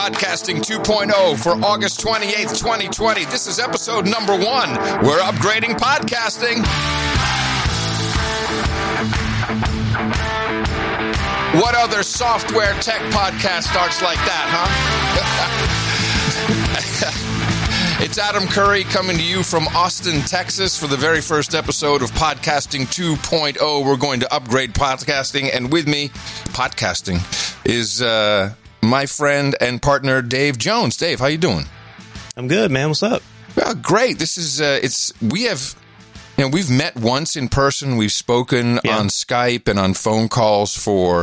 Podcasting 2.0 for August 28th, 2020. This is episode number 1. We're upgrading podcasting. What other software tech podcast starts like that, huh? It's Adam Curry coming to you from Austin, Texas for the very first episode of Podcasting 2.0. We're going to upgrade podcasting, and with me, podcasting, is my friend and partner, Dave Jones. Dave, how you doing? I'm good, man. What's up? Well, great. This is, we've met once in person. We've spoken on Skype and on phone calls for,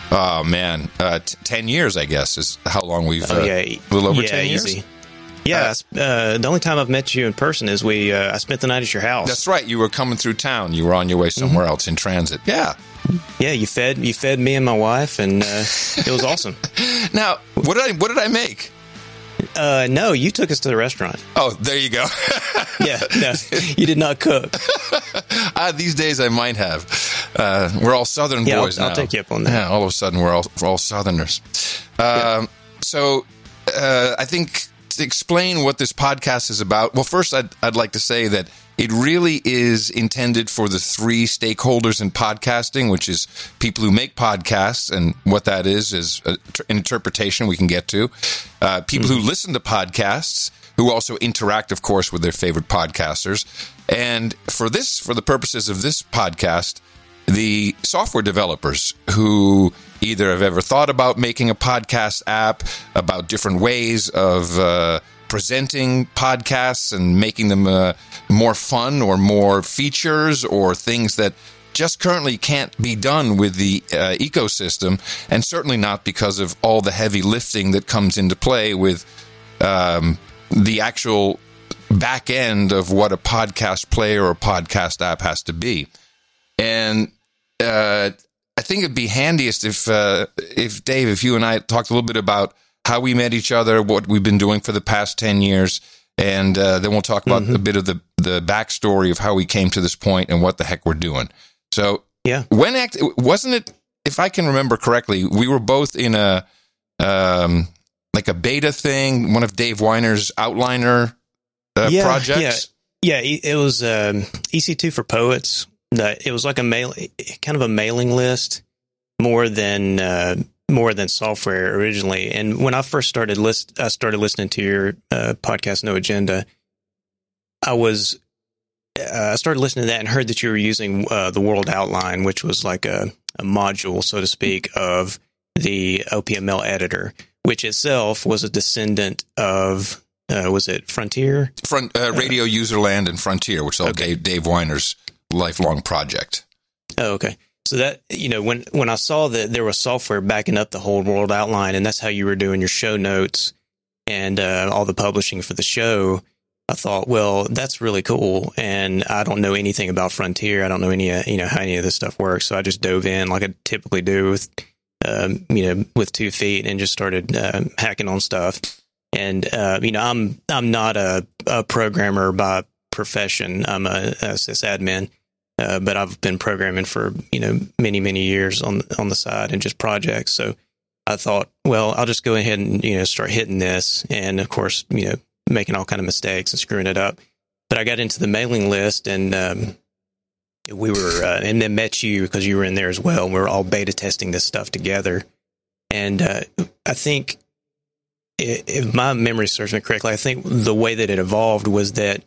10 years, I guess, is how long we've, a little over 10 years. Easy. Yeah, the only time I've met you in person is I spent the night at your house. That's right. You were coming through town. You were on your way somewhere else in transit. Yeah. Yeah, you fed me and my wife, and it was awesome. Now, what did I make? No, you took us to the restaurant. Oh, there you go. Yeah, no, you did not cook. These days I might have. We're all Southern boys now. I'll take you up on that. Yeah, all of a sudden we're all Southerners. So I think to explain what this podcast is about, well, first I'd like to say that it really is intended for the three stakeholders in podcasting, which is people who make podcasts, and what that is an interpretation we can get to. People who listen to podcasts, who also interact, of course, with their favorite podcasters. And for the purposes of this podcast, the software developers who either have ever thought about making a podcast app, about different ways of presenting podcasts and making them more fun or more features or things that just currently can't be done with the ecosystem, and certainly not because of all the heavy lifting that comes into play with the actual back end of what a podcast player or podcast app has to be. And I think it'd be handiest if Dave, if you and I talked a little bit about how we met each other, what we've been doing for the past 10 years, and then we'll talk about a bit of the backstory of how we came to this point and what the heck we're doing. So, wasn't it, if I can remember correctly, we were both in a beta thing, one of Dave Weiner's Outliner projects? Yeah, it was EC2 for Poets. It was like kind of a mailing list more than software originally. And when I first started listening to your podcast, No Agenda, I started listening to that and heard that you were using the World Outline, which was like a module, so to speak, of the OPML editor, which itself was a descendant of, was it Frontier? Radio Userland and Frontier, which is all Dave Weiner's lifelong project. Oh, okay. So that, when I saw that there was software backing up the whole World Outline, and that's how you were doing your show notes and all the publishing for the show, I thought, well, that's really cool. And I don't know anything about Frontier. I don't know how any of this stuff works. So I just dove in like I typically do with 2 feet and just started hacking on stuff. And, I'm not a programmer by profession. I'm a sysadmin. But I've been programming for, many, many years on the side and just projects. So I thought, well, I'll just go ahead and, start hitting this. And of course, making all kind of mistakes and screwing it up. But I got into the mailing list, and we were, and then met you because you were in there as well. We were all beta testing this stuff together. And I think, if my memory serves me correctly, I think the way that it evolved was that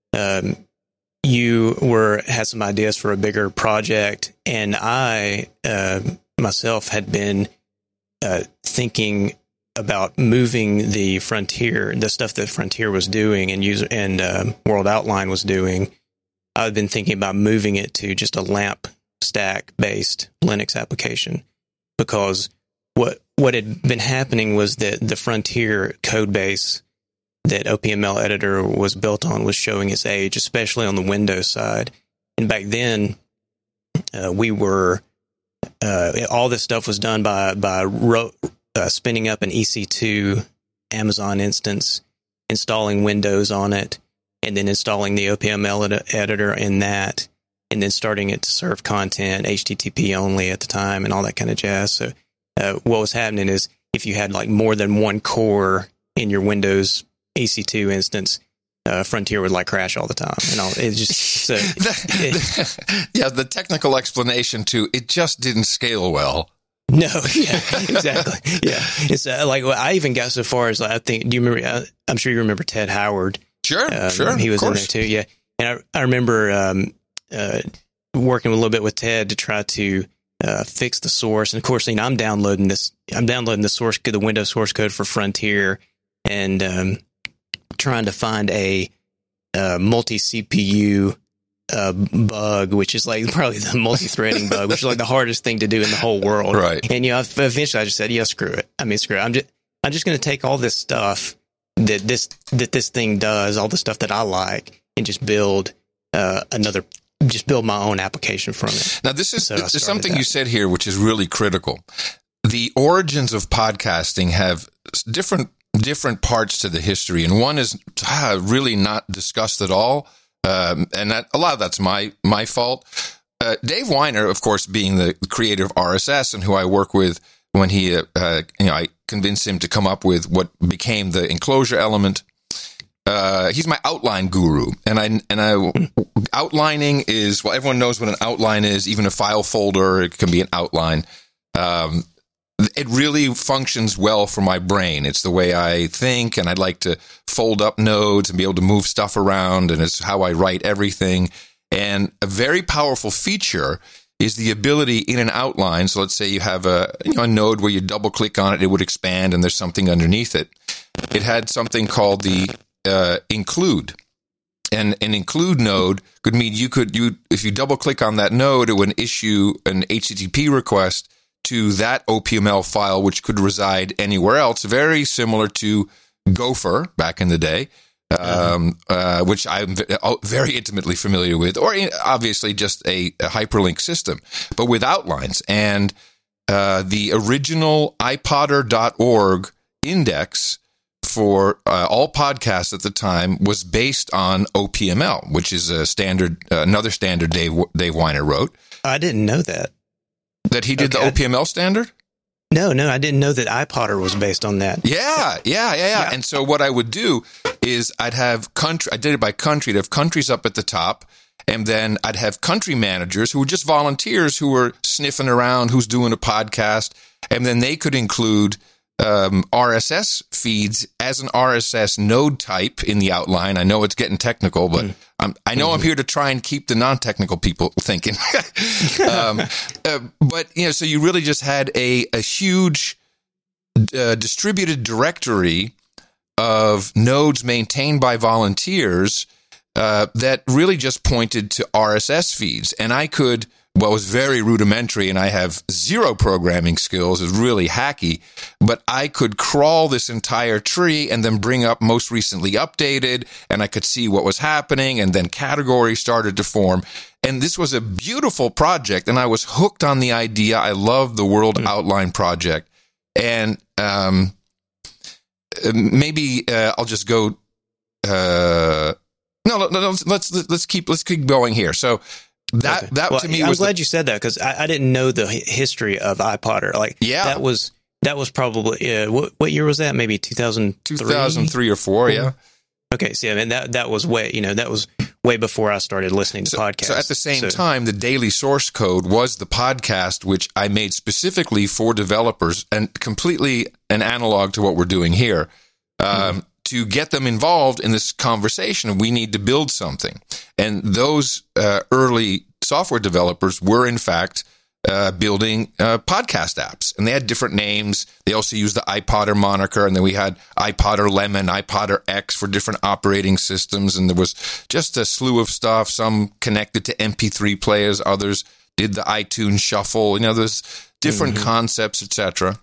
you had some ideas for a bigger project, and I myself had been thinking about moving the stuff that Frontier was doing and World Outline was doing. I've been thinking about moving it to just a LAMP stack based Linux application, because what had been happening was that the Frontier code base that OPML editor was built on was showing its age, especially on the Windows side. And back then, we were all this stuff was done by spinning up an EC2 Amazon instance, installing Windows on it, and then installing the OPML editor in that, and then starting it to serve content, HTTP only at the time, and all that kind of jazz. So what was happening is if you had like more than one core in your Windows EC2 instance, Frontier would like crash all the time, and all. It just so the technical explanation to it just didn't scale well. No, yeah, exactly. Yeah, it's like I even got so far as I think. Do you remember? I'm sure you remember Ted Howard. Sure. He was in there too. Yeah, and I remember working a little bit with Ted to try to fix the source. And of course, I'm downloading the source code, the Windows source code for Frontier, and trying to find a multi-CPU bug, which is like probably the multi-threading bug, which is like the hardest thing to do in the whole world. Right. And eventually I just said, screw it. Screw it. I'm just going to take all this stuff that this thing does, all the stuff that I like, and just build my own application from it. Now, this is something you said here, which is really critical. The origins of podcasting have different parts to the history, and one is really not discussed at all. And a lot of that's my fault. Dave Winer, of course, being the creator of RSS and who I work with when he, I convinced him to come up with what became the enclosure element. He's my outline guru, and outlining is, well, everyone knows what an outline is. Even a file folder, it can be an outline. It really functions well for my brain. It's the way I think, and I like to fold up nodes and be able to move stuff around, and it's how I write everything. And a very powerful feature is the ability in an outline. So let's say you have a node where you double click on it, it would expand, and there's something underneath it. It had something called the include. And an include node could mean if you double click on that node, it would issue an HTTP request to that OPML file, which could reside anywhere else, very similar to Gopher back in the day, which I'm very intimately familiar with, or obviously just a hyperlink system, but with outlines. And the original iPodder.org index for all podcasts at the time was based on OPML, which is another standard Dave Winer wrote. I didn't know that. That he did the OPML standard? No, I didn't know that iPodder was based on that. Yeah. And so what I would do is I'd have I did it by country. I'd have countries up at the top, and then I'd have country managers who were just volunteers who were sniffing around who's doing a podcast, and then they could include RSS feeds as an RSS node type in the outline. I know it's getting technical, but I know I'm here to try and keep the non-technical people thinking. But so you really just had a huge distributed directory of nodes maintained by volunteers that really just pointed to RSS feeds, and I could. Well, it was very rudimentary, and I have zero programming skills. It's really hacky, but I could crawl this entire tree and then bring up most recently updated, and I could see what was happening, and then categories started to form. And this was a beautiful project, and I was hooked on the idea. I love the World Outline project. And maybe I'll just go. No, let's keep going here. So. To me, I'm glad you said that, because I didn't know the history of iPodder. That was probably what year was that? Maybe 2003 or 4. Yeah. Okay. So that was way before I started listening to podcasts. So at the same time, the daily source code was the podcast, which I made specifically for developers and completely an analog to what we're doing here. To get them involved in this conversation, we need to build something. And those early software developers were, in fact, building podcast apps. And they had different names. They also used the iPodder moniker. And then we had iPodder Lemon, iPodder X for different operating systems. And there was just a slew of stuff, some connected to MP3 players. Others did the iTunes Shuffle. There's different concepts, etc.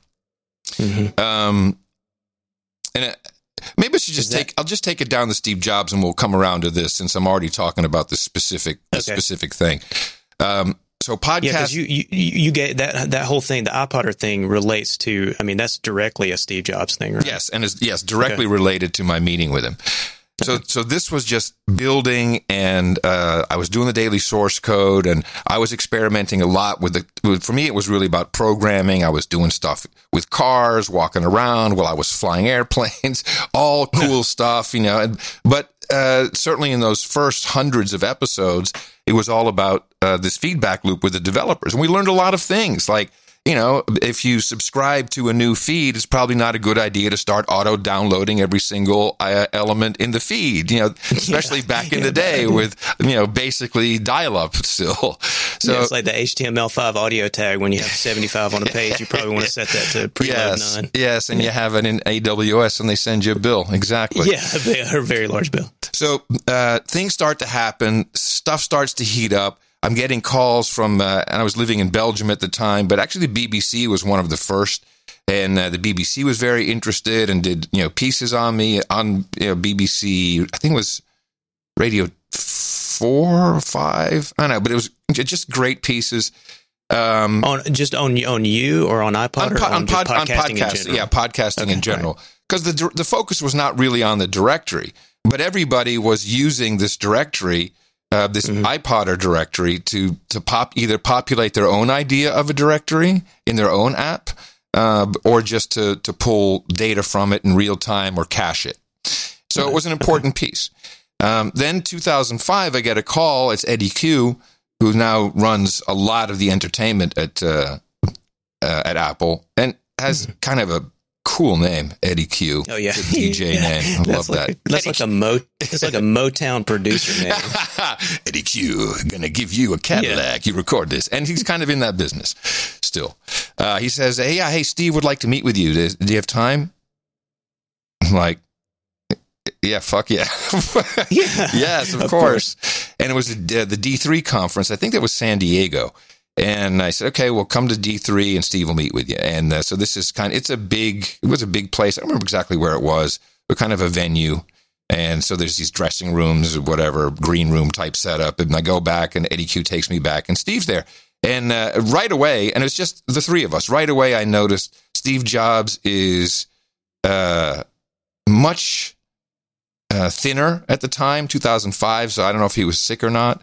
Maybe I should just I'll just take it down to Steve Jobs, and we'll come around to this, since I'm already talking about this specific thing. So podcast. Yeah, because you get that whole thing, the iPodder thing relates to. That's directly a Steve Jobs thing, right? Yes, and directly related to my meeting with him. So this was just building, and I was doing the daily source code, and I was experimenting a lot for me, it was really about programming. I was doing stuff with cars, walking around while I was flying airplanes, all cool stuff, but certainly in those first hundreds of episodes, it was all about this feedback loop with the developers. And we learned a lot of things, like, if you subscribe to a new feed, it's probably not a good idea to start auto-downloading every single element in the feed, especially back in the day with, basically dial-up still. So it's like the HTML5 audio tag. When you have 75 on a page, you probably want to set that to preload none. Yes, and you have it in AWS and they send you a bill. Exactly. Yeah, a very large bill. So things start to happen. Stuff starts to heat up. I'm getting calls from, and I was living in Belgium at the time, but actually the BBC was one of the first, and the BBC was very interested and did, pieces on me on BBC. I think it was Radio 4 or 5. I don't know, but it was just great pieces. On you or on iPod on podcasting in general? Yeah, podcasting in general. Because the focus was not really on the directory, but everybody was using this directory. This iPodder directory to either populate their own idea of a directory in their own app, or just to pull data from it in real time or cache it. So it was an important piece. Then 2005, I get a call. It's Eddie Q, who now runs a lot of the entertainment at Apple and has kind of a cool name, Eddie Q. Oh yeah, the DJ name. I love that. That's like a Motown producer name. Eddie Q, gonna give you a Cadillac. You record this, and he's kind of in that business still. He says, "Hey, Steve would like to meet with you. Do you have time?" I'm like, "Yeah, fuck yeah, yes, of course." And it was the D3 conference. I think that was San Diego. And I said, okay, well, come to D3 and Steve will meet with you. And so this is it was a big place. I don't remember exactly where it was, but kind of a venue. And so there's these dressing rooms or whatever, green room type setup. And I go back and Eddie Q takes me back and Steve's there. And right away, and it's just the three of us, right away I noticed Steve Jobs is much thinner at the time, 2005. So I don't know if he was sick or not.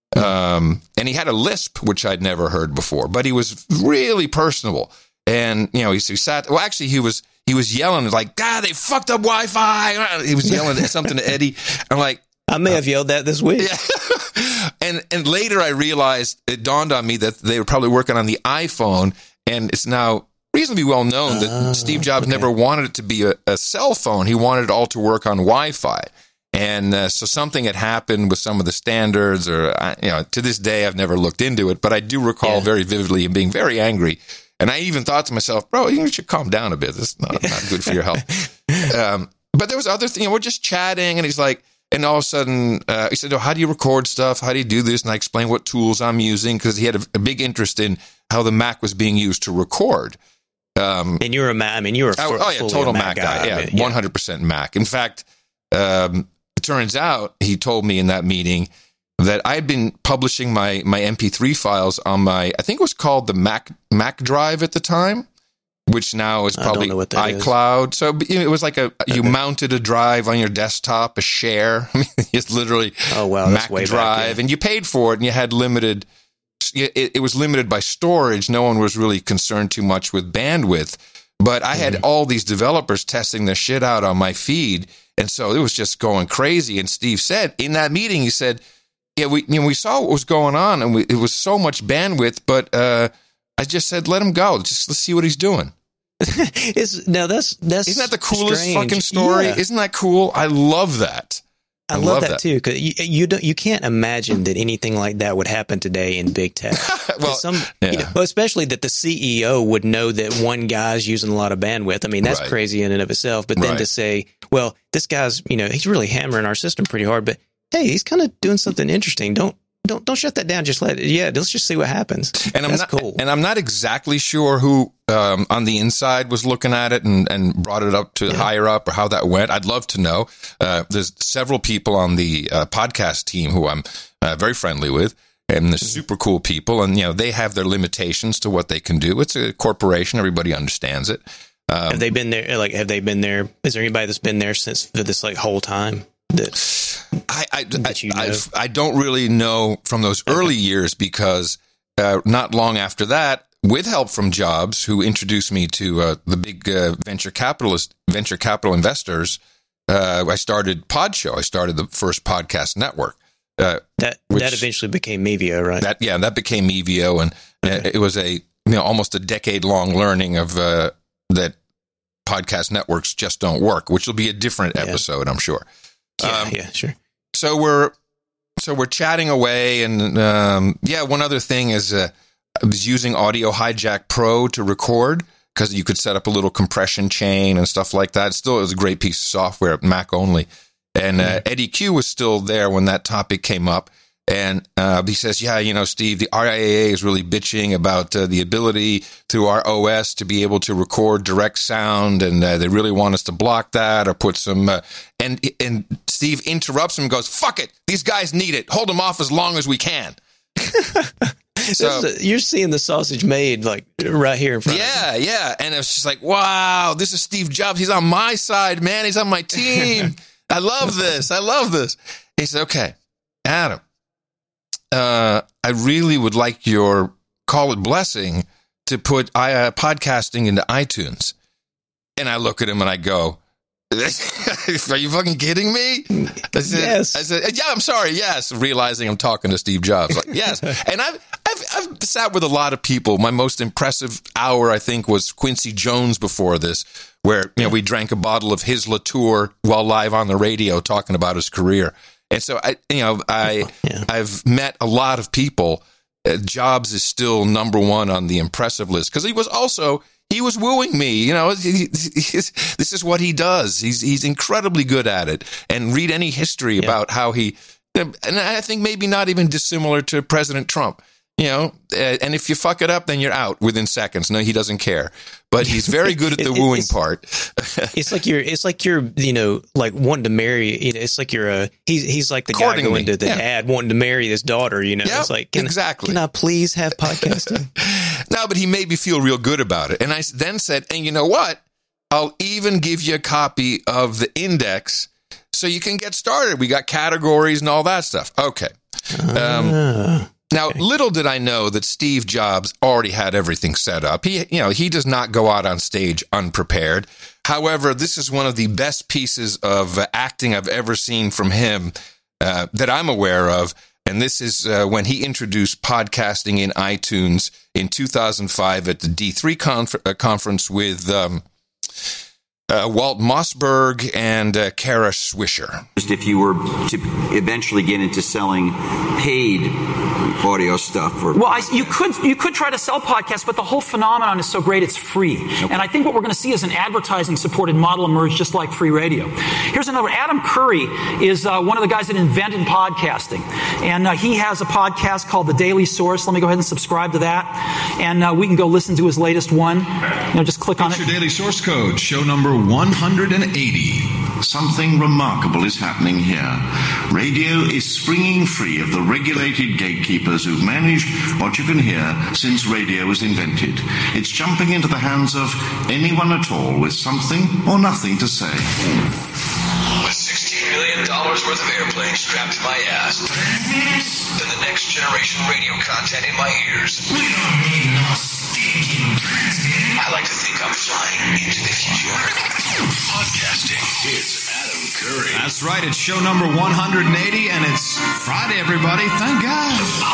And he had a lisp, which I'd never heard before, but he was really personable. And, he sat, well, actually he was yelling like, God, they fucked up Wi-Fi. He was yelling something to Eddie. I'm like, I may have yelled that this week. Yeah. And later I realized, it dawned on me that they were probably working on the iPhone, and it's now reasonably well known that Steve Jobs never wanted it to be a cell phone. He wanted it all to work on Wi-Fi. And so something had happened with some of the standards, or, to this day, I've never looked into it, but I do recall very vividly him being very angry. And I even thought to myself, bro, you should calm down a bit. This is not good for your health. But there was other things, we're just chatting, and he's like, and all of a sudden, he said, how do you record stuff? How do you do this? And I explained what tools I'm using, because he had a big interest in how the Mac was being used to record. And you're a Mac, total Mac guy. Yeah, 100% Mac. In fact, it turns out, he told me in that meeting, that I'd been publishing my MP3 files on I think it was called the Mac Drive at the time, which now is probably iCloud. So it was like you mounted a drive on your desktop, a share. I mean, it's literally Mac Drive, and you paid for it, and you had limited. It was limited by storage. No one was really concerned too much with bandwidth. But I had all these developers testing their shit out on my feed, and so it was just going crazy. And Steve said in that meeting, he said, "Yeah, we saw what was going on, and it was so much bandwidth, but I just said let him go. Let's see what he's doing." Isn't that the coolest strange fucking story? Yeah. Isn't that cool? I love that. I love that too, because you can't imagine that anything like that would happen today in big tech. Especially that the CEO would know that one guy's using a lot of bandwidth. I mean, that's crazy in and of itself. But then to say, well, this guy's, he's really hammering our system pretty hard, but hey, he's kind of doing something interesting. Don't shut that down. Just let's just see what happens. And that's cool. And I'm not exactly sure who on the inside was looking at it and brought it up to higher up, or how that went. I'd love to know. There's several people on the podcast team who I'm very friendly with, and they're super cool people. And, they have their limitations to what they can do. It's a corporation. Everybody understands it. Have they been there? Is there anybody that's been there for this whole time? I don't really know from those early years because not long after that, with help from Jobs, who introduced me to the big venture capital investors, I started Podshow. I started the first podcast network. That eventually became Mevio, right? That became Mevio, and it was almost a decade-long learning of that podcast networks just don't work, which will be a different episode, I'm sure. Sure. So we're chatting away, and one other thing is I was using Audio Hijack Pro to record because you could set up a little compression chain and stuff like that. Still, it was a great piece of software, Mac only. And Eddie Q was still there when that topic came up. And he says, Steve, the RIAA is really bitching about the ability through our OS to be able to record direct sound, and they really want us to block that or put some... And Steve interrupts him and goes, fuck it, these guys need it. Hold them off as long as we can. So you're seeing the sausage made like right here in front of you. Yeah. And it's just like, wow, this is Steve Jobs. He's on my side, man. He's on my team. I love this. He said, okay, Adam, I really would like your call it blessing to put podcasting into iTunes. And I look at him and I go, are you fucking kidding me? Yes. I said, yeah, I'm sorry. Yes. Realizing I'm talking to Steve Jobs. Like, yes. And I've sat with a lot of people. My most impressive hour, I think, was Quincy Jones before this, where, we drank a bottle of his Latour while live on the radio talking about his career. And so I've met a lot of people. Jobs is still number one on the impressive list because he was wooing me. This is what he does. He's incredibly good at it. And read any history about how he, and I think maybe not even dissimilar to President Trump. And if you fuck it up, then you're out within seconds. No, he doesn't care. But he's very good at the wooing part. It's like you're like wanting to marry. It's like he's like the guy going to the dad wanting to marry his daughter. Yep, it's like exactly. Can I please have podcasting? No, but he made me feel real good about it. And I then said, and you know what? I'll even give you a copy of the index so you can get started. We got categories and all that stuff. Okay. Now, little did I know that Steve Jobs already had everything set up. He does not go out on stage unprepared. However, this is one of the best pieces of acting I've ever seen from him that I'm aware of. And this is when he introduced podcasting in iTunes in 2005 at the D3 conference with Walt Mossberg and Kara Swisher. If you were to eventually get into selling paid audio stuff, you could try to sell podcasts, but the whole phenomenon is so great it's free. Okay. And I think what we're going to see is an advertising supported model emerge, just like free radio. Here's another. Adam Curry is one of the guys that invented podcasting, and he has a podcast called The Daily Source. Let me go ahead and subscribe to that, and we can go listen to his latest one. Just click on it. Your daily source code, show number 180. Something remarkable is happening here. Radio is springing free of the regulated gatekeepers who've managed what you can hear since radio was invented. It's jumping into the hands of anyone at all with something or nothing to say. With $16 million worth of airplane strapped to my ass, then the next generation radio content in my ears. We don't need no stinking transmitter. I like to think I'm flying into the future. Podcasting. It's Adam Curry. That's right. It's show number 180, and it's Friday, everybody. Thank God.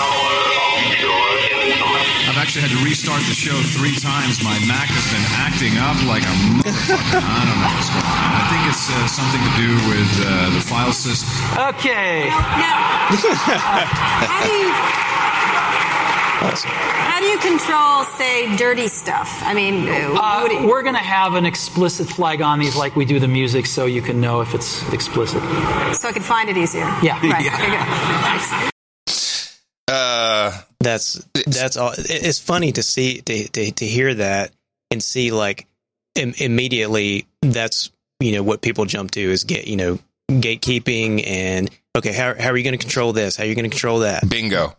I've actually had to restart the show 3 times. My Mac has been acting up like a motherfucker. I don't know what's going on. I think it's something to do with the file system. Okay. How do you control, say, dirty stuff? I mean, we're going to have an explicit flag on these like we do the music so you can know if it's explicit. So I can find it easier. Yeah. Right. Yeah. Okay, good. That's all. It's funny to see, to hear that and see like immediately that's, what people jump to is gatekeeping and, okay, how are you going to control this? How are you going to control that? Bingo.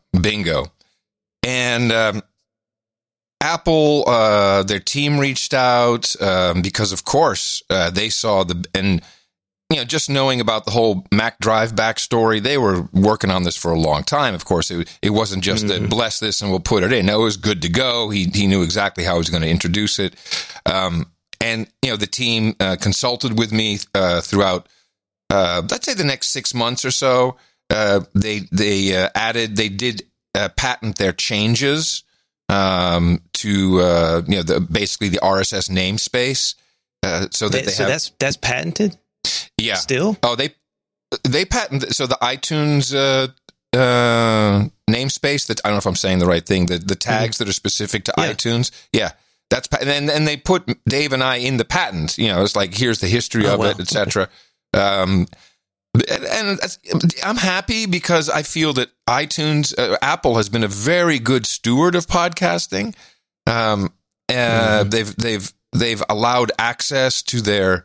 And Apple, their team reached out because, of course, they saw and just knowing about the whole Mac Drive backstory, they were working on this for a long time. Of course, it wasn't just that bless this and we'll put it in. No, it was good to go. He knew exactly how he was going to introduce it. And the team consulted with me throughout, let's say, the next 6 months or so. They did patent their changes to basically the RSS namespace, so that's patented. Yeah. Still? Oh, they patented, so the iTunes namespace, that I don't know if I'm saying the right thing, the tags that are specific to iTunes. Yeah. That's, and they put Dave and I in the patent, it's like, here's the history of it, etc. And I'm happy because I feel that iTunes, Apple has been a very good steward of podcasting. They've allowed access to their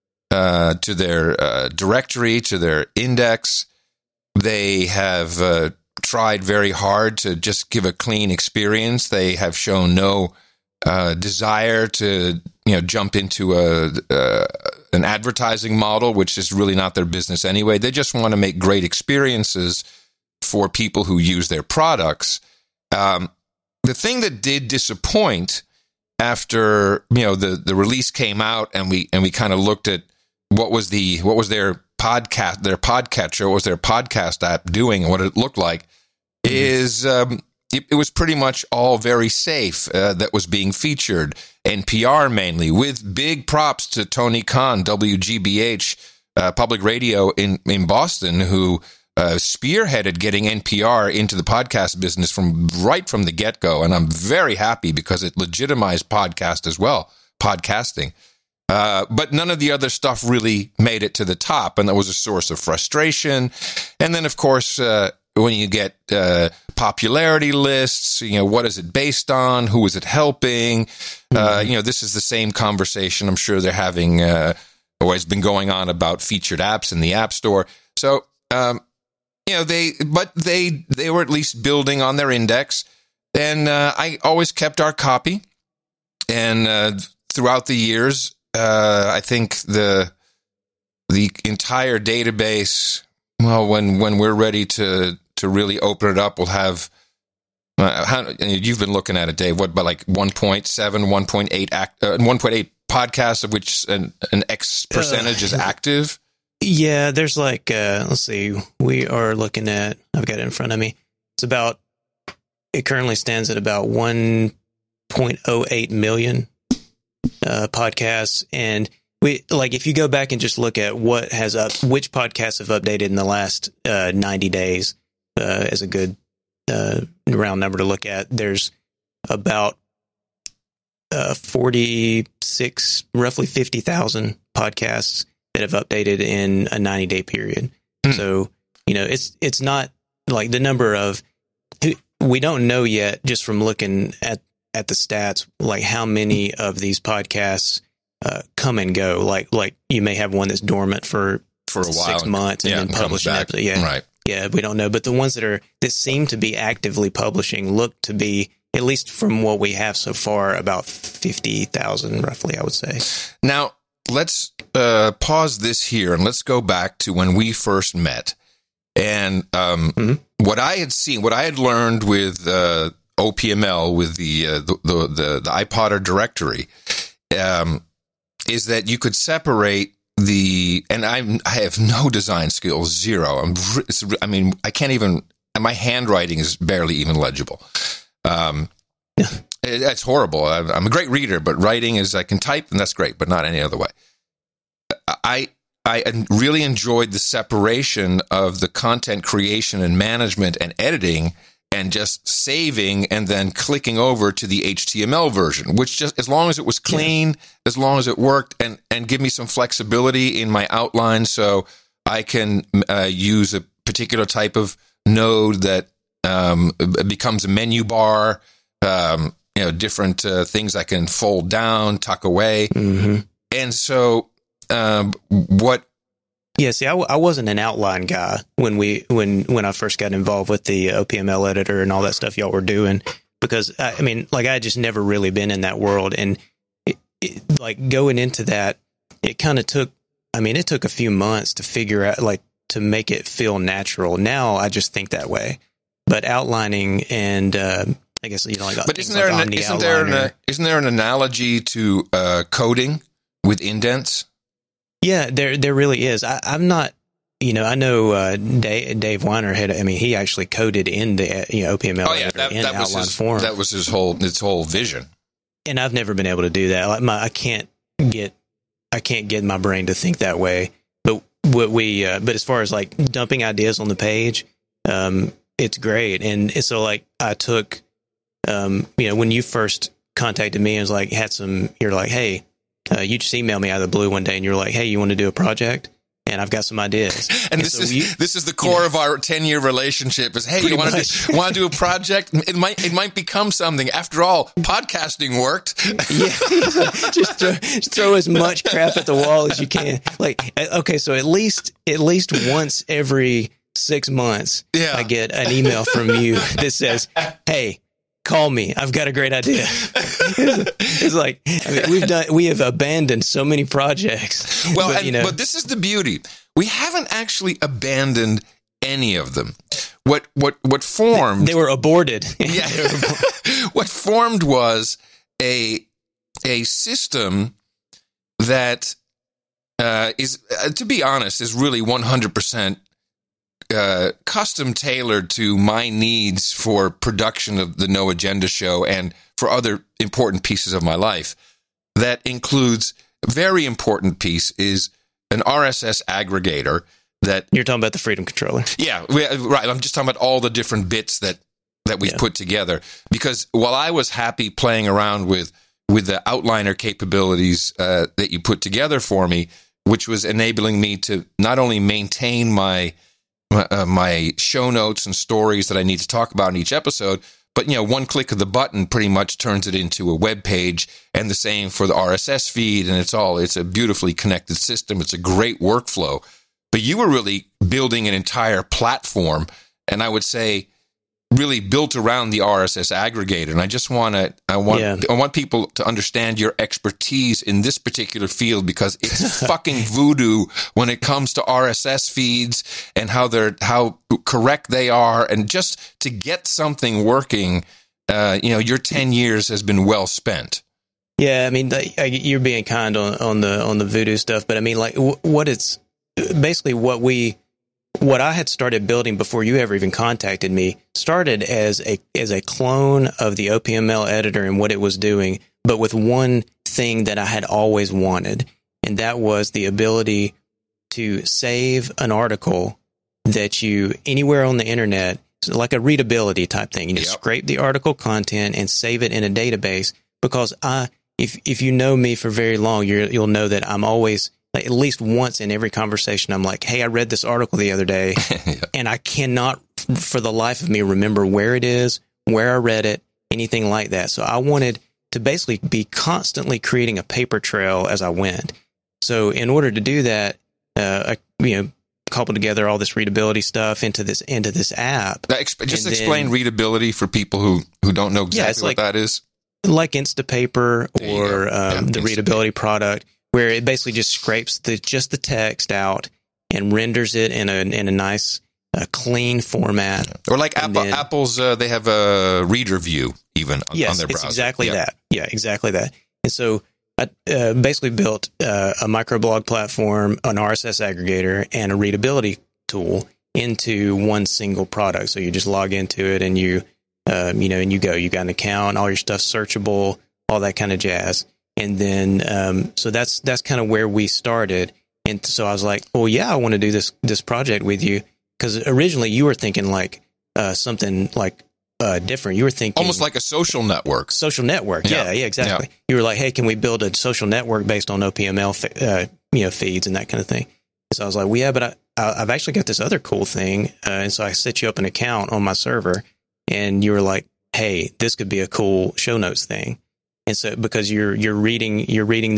directory, to their index. They have tried very hard to just give a clean experience. They have shown no desire to jump into an advertising model, which is really not their business anyway. They just want to make great experiences for people who use their products. The thing that did disappoint after the release came out, and we kind of looked at what was their podcatcher, what was their podcast app doing, and what it looked like, is it was pretty much all very safe that was being featured. NPR mainly, with big props to Tony Khan, WGBH Public Radio in Boston, who spearheaded getting NPR into the podcast business from the get-go. And I'm very happy because it legitimized podcasting. But none of the other stuff really made it to the top, and that was a source of frustration. And then, of course, when you get popularity lists, what is it based on? Who is it helping? This is the same conversation I'm sure they're having, always been going on about featured apps in the App Store. So, they were at least building on their index, and I always kept our copy. And throughout the years, I think the entire database, well, when we're ready to really open it up, we'll have, you've been looking at it, Dave, what, about like 1.7, 1.8 podcasts, of which an X percentage is active? Yeah, there's like, let's see, we are looking at, I've got it in front of me. It currently stands at about 1.08 million podcasts. And if you go back and just look at which podcasts have updated in the last 90 days, as a good round number to look at, there's about 46, roughly 50,000 podcasts that have updated in a 90-day period. So, it's not like the number of, we don't know yet, just from looking at the stats, like how many of these podcasts come and go. Like you may have one that's dormant for a while, 6 months, and then publish an episode. Yeah, right. Yeah, we don't know. But the ones that seem to be actively publishing look to be, at least from what we have so far, about 50,000 roughly, I would say. Now, let's pause this here and let's go back to when we first met. And what I had learned with OPML, with the iPodder directory, is that you could separate and I have no design skills, zero. I can't even, my handwriting is barely even legible. It's horrible. I'm a great reader, but writing I can type, and that's great, but not any other way. I really enjoyed the separation of the content creation and management and editing, and just saving and then clicking over to the HTML version, which, just as long as it was clean, as long as it worked, and give me some flexibility in my outline, so I can use a particular type of node that becomes a menu bar, different things I can fold down, tuck away. Mm-hmm. And so what... Yeah, see, I wasn't an outline guy when I first got involved with the OPML editor and all that stuff y'all were doing, because I had just never really been in that world, and like going into that, it kind of took I mean, it took a few months to figure out, like, to make it feel natural. Now I just think that way. But outlining and I guess, you know, like, but isn't there an analogy to coding with indents? Yeah, there really is. I'm not, you know, I know Dave Weiner he actually coded in the OPML editor in outline form. That was his whole vision. And I've never been able to do that. Like I can't get my brain to think that way. But but as far as like dumping ideas on the page, it's great. And so like I took, when you first contacted me and was like, you're like, hey, you just emailed me out of the blue one day and you're like, hey, you want to do a project? And I've got some ideas. And this is the core of our 10-year relaip is, hey, you want to do a project? It might become something. After all, podcasting worked. Yeah. Just throw as much crap at the wall as you can. Like, okay, so at least once every 6 months, I get an email from you that says, hey, call me. I've got a great idea. It's like, I mean, we have abandoned so many projects. Well, but this is the beauty. We haven't actually abandoned any of them. What formed? They were aborted. Yeah. What formed was a system that is, to be honest, is really 100%. Custom tailored to my needs for production of the No Agenda show and for other important pieces of my life. That includes a very important piece is an RSS aggregator that you're talking about the Freedom Controller. Yeah, right. I'm just talking about all the different bits that we've put together, because while I was happy playing around with the outliner capabilities that you put together for me, which was enabling me to not only maintain my show notes and stories that I need to talk about in each episode, but, one click of the button pretty much turns it into a web page, and the same for the RSS feed. And it's a beautifully connected system. It's a great workflow, but you were really building an entire platform. And I would say really built around the RSS aggregator. And I want people to understand your expertise in this particular field, because it's fucking voodoo when it comes to RSS feeds and how correct they are. And just to get something working, your 10 years has been well spent. Yeah. I mean, you're being kind on the voodoo stuff, but I mean, like what it's basically what I had started building before you ever even contacted me started as a clone of the OPML editor and what it was doing, but with one thing that I had always wanted, and that was the ability to save an article that you anywhere on the internet, like a readability type thing. You scrape the article content and save it in a database, because if you know me for very long, you'll know that I'm always, like, at least once in every conversation, I'm like, hey, I read this article the other day, and I cannot for the life of me remember where it is, where I read it, anything like that. So I wanted to basically be constantly creating a paper trail as I went. So in order to do that, I cobbled together all this readability stuff into this app. Explain readability for people who don't know exactly what that is. Like Instapaper or the readability product, where it basically just scrapes just the text out and renders it in a nice, clean format. Or like Apple's, they have a reader view even on their browser. Yes, exactly that. Yeah, exactly that. And so I basically built a microblog platform, an RSS aggregator, and a readability tool into one single product. So you just log into it and you got an account, all your stuff's searchable, all that kind of jazz. And then, so that's kind of where we started. And so I was like, well, yeah, I want to do this project with you. Because originally you were thinking like something like different. You were thinking almost like a social network. Social network. Yeah, exactly. Yeah. You were like, hey, can we build a social network based on OPML, feeds and that kind of thing? So I was like, well, yeah, but I've actually got this other cool thing. And so I set you up an account on my server, and you were like, hey, this could be a cool show notes thing. And so because you're reading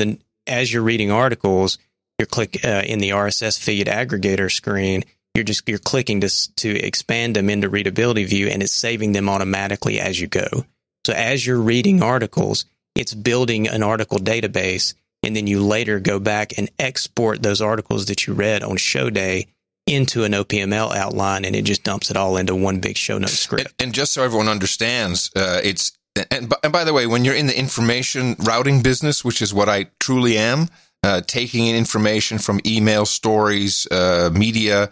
as you're reading articles, you're click in the RSS feed aggregator screen. You're clicking to expand them into readability view, and it's saving them automatically as you go. So as you're reading articles, it's building an article database and then you later go back and export those articles that you read on show day into an OPML outline, and it just dumps it all into one big show note script. And just so everyone understands, and by the way, when you're in the information routing business, which is what I truly am, taking in information from email, stories, media,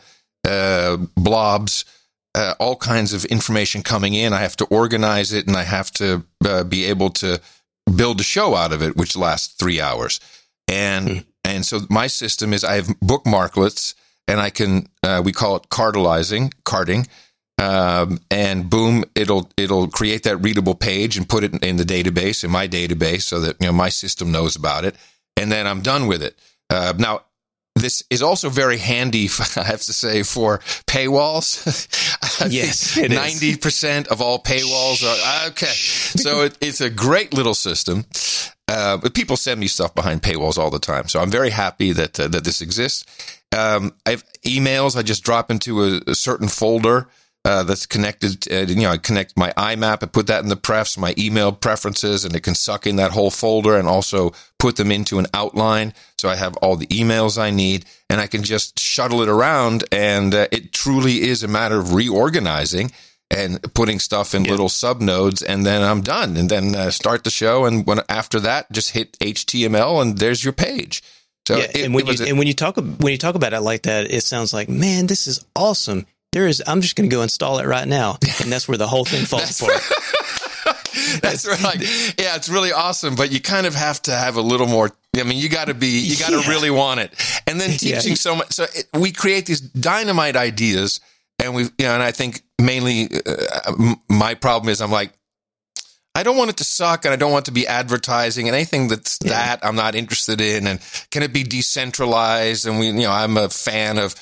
blobs, all kinds of information coming in, I have to organize it, and I have to be able to build a show out of it, which lasts 3 hours. And so my system is I have bookmarklets, and I can, we call it carding, and boom, it'll create that readable page and put it in the database, in my database, so that, my system knows about it. And then I'm done with it. Now, this is also very handy, I have to say, for paywalls. Yes, it is. 90% of all paywalls are, okay. So it's a great little system. But people send me stuff behind paywalls all the time. So I'm very happy that this exists. I have emails. I just drop into a certain folder that's connected. I connect my IMAP. I put that in the prefs, my email preferences, and it can suck in that whole folder and also put them into an outline. So I have all the emails I need, and I can just shuttle it around. And it truly is a matter of reorganizing and putting stuff in little subnodes, and then I'm done. And then start the show, and after that, just hit HTML, and there's your page. So when you talk about it like that, it sounds like, man, this is awesome. I'm just going to go install it right now, and that's where the whole thing falls apart. That's right. Yeah, it's really awesome, but you kind of have to have a little more. I mean, you got to really want it, and then teaching so much. So we create these dynamite ideas, and and I think mainly my problem is I'm like, I don't want it to suck, and I don't want it to be advertising, and anything that I'm not interested in. And can it be decentralized? And I'm a fan of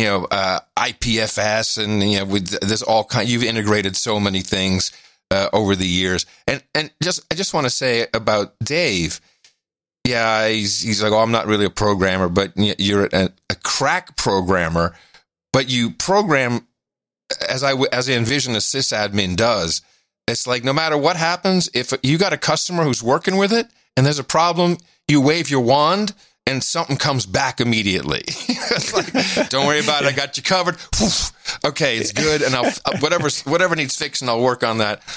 IPFS, and there's all kind. You've integrated so many things over the years, and I just want to say about Dave. Yeah, he's like, oh, I'm not really a programmer, but you're a crack programmer, but you program as I envision a sysadmin does. It's like no matter what happens, if you got a customer who's working with it and there's a problem, you wave your wand and something comes back immediately. It's like, don't worry about it. I got you covered. Okay, it's good. And I'll whatever needs fixing, I'll work on that.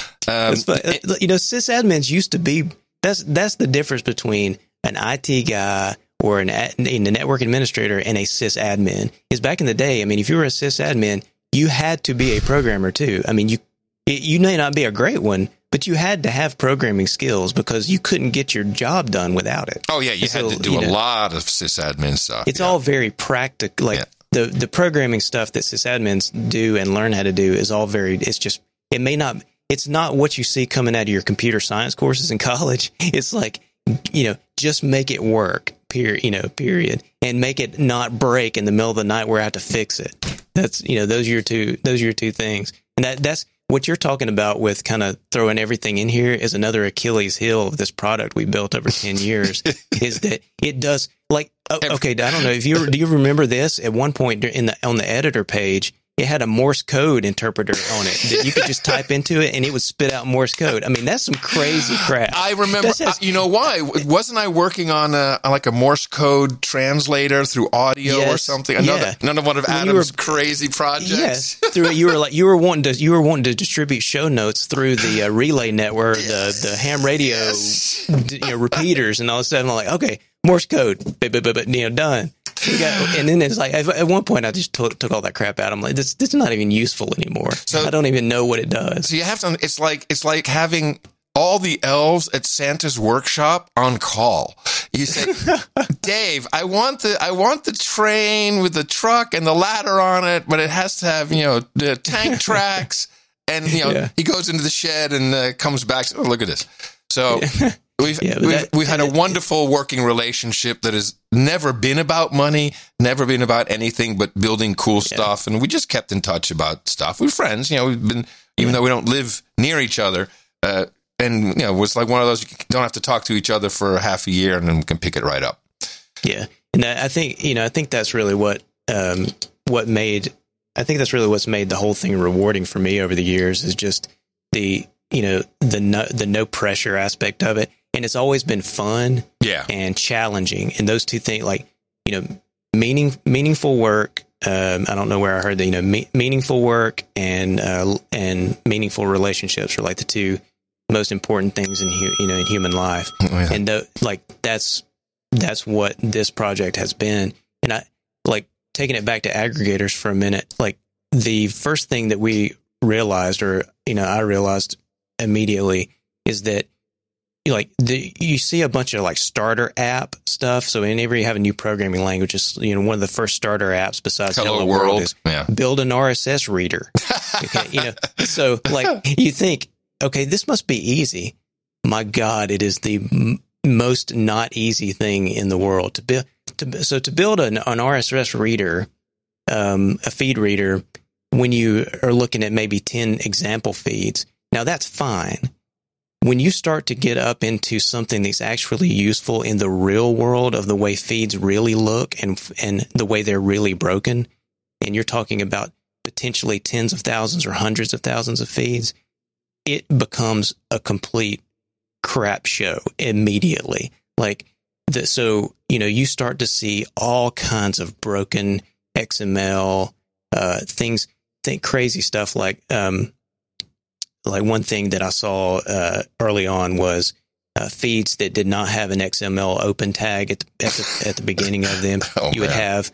Sysadmins used to be, that's the difference between an IT guy or a network administrator and a sysadmin. Is back in the day, I mean, if you were a sysadmin, you had to be a programmer too. I mean, you may not be a great one, but you had to have programming skills because you couldn't get your job done without it. Oh, yeah. You had to do a lot of sysadmin stuff. It's all very practical. Like the programming stuff that sysadmins do and learn how to do is all it's not what you see coming out of your computer science courses in college. It's like, just make it work, period. And make it not break in the middle of the night where I have to fix it. That's, those are your two things. And that's what you're talking about with kind of throwing everything in here is another Achilles heel of this product we built over 10 years is that it does like, okay, I don't know if do you remember this at one point on the editor page, it had a Morse code interpreter on it that you could just type into it and it would spit out Morse code. I mean, that's some crazy crap. I remember, why? Wasn't I working on a Morse code translator through audio or something? Another one of Adam's crazy projects. Yes, you were wanting to distribute show notes through the relay network, the ham radio, repeaters and all this stuff. And I'm like, okay, Morse code, done. And then it's like at one point I just took all that crap out. I'm like, this is not even useful anymore. So I don't even know what it does. So you have to. It's like having all the elves at Santa's workshop on call. You say, Dave, I want the train with the truck and the ladder on it, but it has to have the tank tracks. And he goes into the shed and comes back. Oh, look at this. So. We've had a wonderful working relationship that has never been about money, never been about anything but building cool stuff. And we just kept in touch about stuff. We're friends, we've been, even though we don't live near each other. And, it was like one of those, you don't have to talk to each other for half a year and then we can pick it right up. Yeah. And I think that's really what's made the whole thing rewarding for me over the years is just the no pressure aspect of it. and it's always been fun and challenging. And those two things, like, meaningful work. I don't know where I heard that, meaningful work and meaningful relationships are like the two most important things in human life. Oh, yeah. And that's what this project has been. And I like taking it back to aggregators for a minute. Like, the first thing that we realized, or I realized immediately, is that you see a bunch of like starter app stuff. So whenever you have a new programming language, it's, one of the first starter apps besides Hello World is build an RSS reader. Okay, so like you think, okay, this must be easy. My God, it is the most not easy thing in the world to build. To build an RSS reader, a feed reader, when you are looking at maybe 10 example feeds, now that's fine. When you start to get up into something that's actually useful in the real world of the way feeds really look and the way they're really broken, and you're talking about potentially tens of thousands or hundreds of thousands of feeds, it becomes a complete crap show immediately. So you start to see all kinds of broken XML things, crazy stuff like one thing that I saw early on was feeds that did not have an XML open tag at the beginning of them. You would have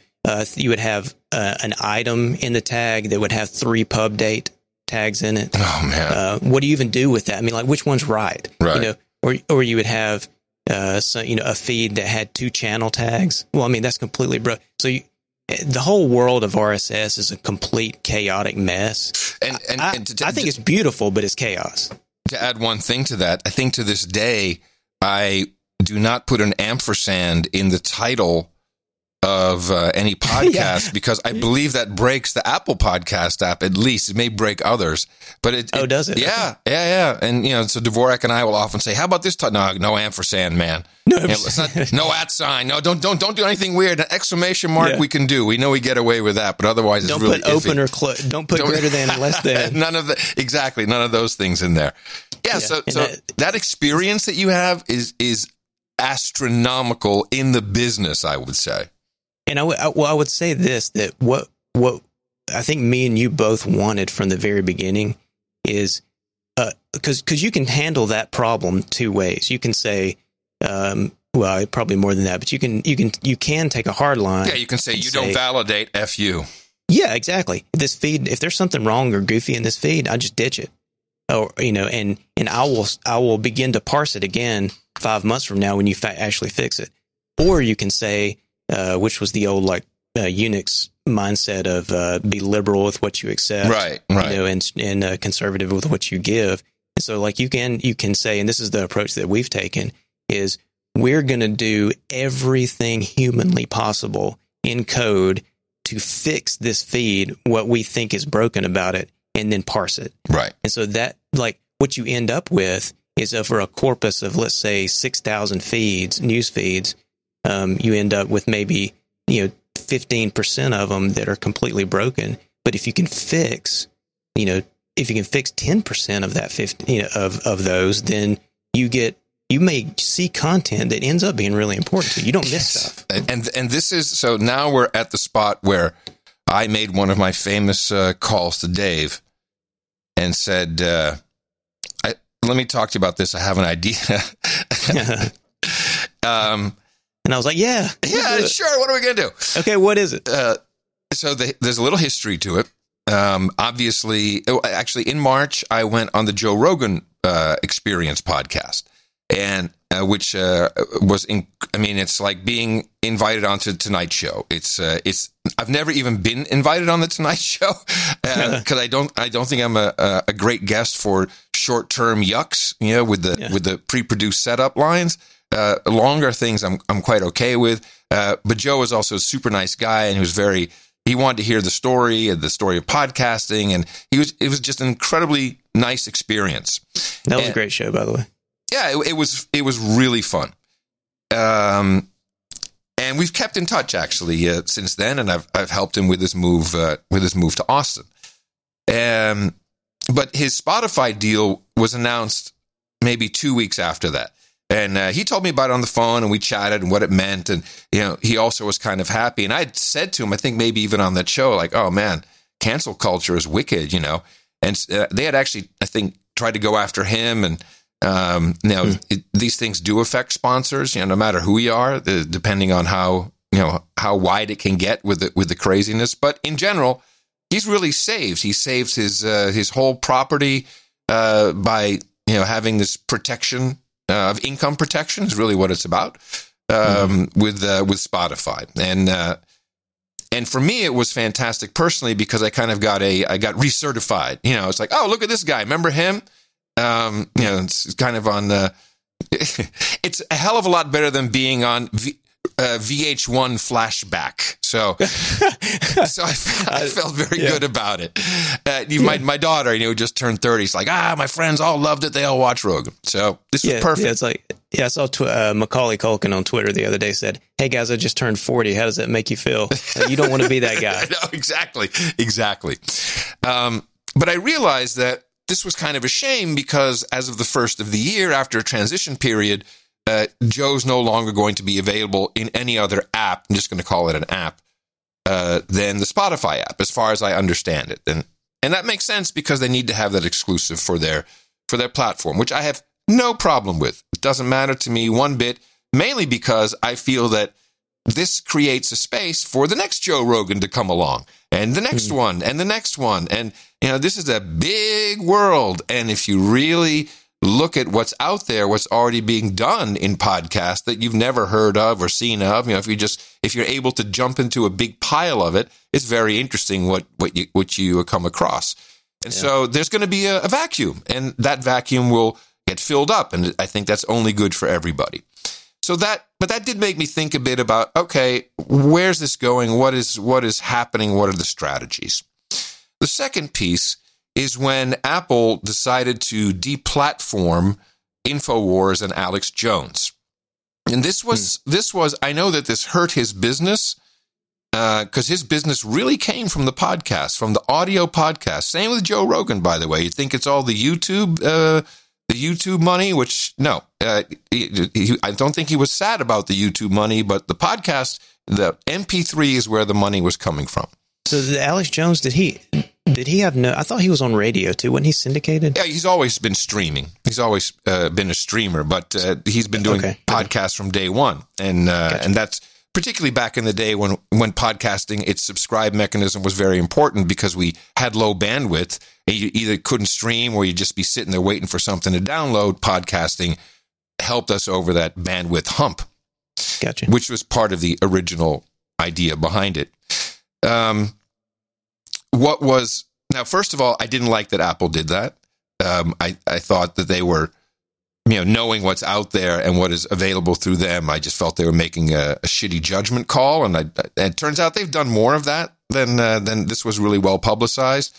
an item in the tag that would have 3 pub date tags in it. Oh man! What do you even do with that? I mean, like, which one's right? Right. Or you would have a feed that had 2 channel tags. Well, I mean, that's completely broke. So the whole world of RSS is a complete chaotic mess. And I think it's beautiful, but it's chaos. To add one thing to that, I think to this day, I do not put an ampersand in the title of any podcast because I believe that breaks the Apple Podcast app. At least it may break others, but does it? Yeah, yeah. And so Dvorak and I will often say, "How about this? No ampersand, man. No @ sign. No, don't do anything weird. An exclamation mark we can do. We know we get away with that, but otherwise don't it's really put open or close. Don't put greater than and less than. None of those things in there. Yeah. So that experience that you have is astronomical in the business, I would say. And I would say this, that what I think me and you both wanted from the very beginning is, because you can handle that problem 2 ways. You can say, well, probably more than that, but you can take a hard line. Yeah, you can say don't validate F you. Yeah, exactly. This feed, if there's something wrong or goofy in this feed, I just ditch it. Or and I will begin to parse it again 5 months from now when you actually fix it. Or you can say, which was the old Unix mindset of be liberal with what you accept, right, and conservative with what you give. And so, you can say, and this is the approach that we've taken, is we're going to do everything humanly possible in code to fix this feed, what we think is broken about it, and then parse it. Right. And so that, what you end up with is for a corpus of, let's say, 6,000 feeds, news feeds, you end up with maybe 15% of them that are completely broken. But if you can fix 10% of that 50 of those, then you may see content that ends up being really important to you. You don't miss stuff. And this is, so now we're at the spot where I made one of my famous calls to Dave and said, let me talk to you about this. I have an idea. And I was like, yeah, sure. What are we going to do? Okay, what is it? So there's a little history to it. Obviously, actually, in March, I went on the Joe Rogan Experience podcast, and which was, it's like being invited onto the Tonight Show. It's I've never even been invited on the Tonight Show because I don't think I'm a great guest for short-term yucks, with the pre-produced setup lines. Longer things I'm quite okay with. But Joe is also a super nice guy, and he wanted to hear the story of podcasting, and it was just an incredibly nice experience. That was a great show, by the way. Yeah, it was really fun. And we've kept in touch actually since then, and I've helped him with his move to Austin. But his Spotify deal was announced maybe 2 weeks after that. And he told me about it on the phone, and we chatted and what it meant. And, he also was kind of happy. And I said to him, I think maybe even on that show, like, oh, man, cancel culture is wicked, And they had actually, I think, tried to go after him. And, these things do affect sponsors, no matter who we are, depending on how wide it can get with the craziness. But in general, he's really saved. He saves his whole property by having this protection of income protection is really what it's about with Spotify. And for me, it was fantastic personally because I kind of got recertified. It's like, oh, look at this guy. Remember him? It's kind of on the. It's a hell of a lot better than being on VH1 Flashback. So I felt very good about it. My daughter, just turned 30. She's like, my friends all loved it. They all watch Rogan. So this was perfect. Yeah, it's like, I saw Macaulay Culkin on Twitter the other day said, "Hey guys, I just turned 40. How does that make you feel?" You don't want to be that guy. No, exactly. But I realized that this was kind of a shame because as of the first of the year, after a transition period, Joe's no longer going to be available in any other app. I'm just going to call it an app than the Spotify app, as far as I understand it. And that makes sense because they need to have that exclusive for their platform, which I have no problem with. It doesn't matter to me one bit, mainly because I feel that this creates a space for the next Joe Rogan to come along, and the next one, and the next one. And, this is a big world. And if you really look at what's out there, what's already being done in podcasts that you've never heard of or seen of, if you're able to jump into a big pile of it, it's very interesting what you come across. And so there's going to be a vacuum, and that vacuum will get filled up. And I think that's only good for everybody. But that did make me think a bit about, okay, where's this going? What is happening? What are the strategies? The second piece is when Apple decided to deplatform InfoWars and Alex Jones. And this was, I know that this hurt his business, because his business really came from the podcast, from the audio podcast. Same with Joe Rogan, by the way. You think it's all the YouTube money, which no, I don't think he was sad about the YouTube money, but the podcast, the MP3 is where the money was coming from. So the Alex Jones, did he have I thought he was on radio too. Wasn't he syndicated? Yeah, he's always been streaming. He's always been a streamer, but he's been doing podcasts from day one. And and that's particularly back in the day when podcasting, its subscribe mechanism was very important because we had low bandwidth and you either couldn't stream or you'd just be sitting there waiting for something to download. Podcasting helped us over that bandwidth hump. Gotcha. Which was part of the original idea behind it. Now, first of all, I didn't like that Apple did that. I thought that they were, knowing what's out there and what is available through them. I just felt they were making a shitty judgment call. And it turns out they've done more of that than this was really well publicized.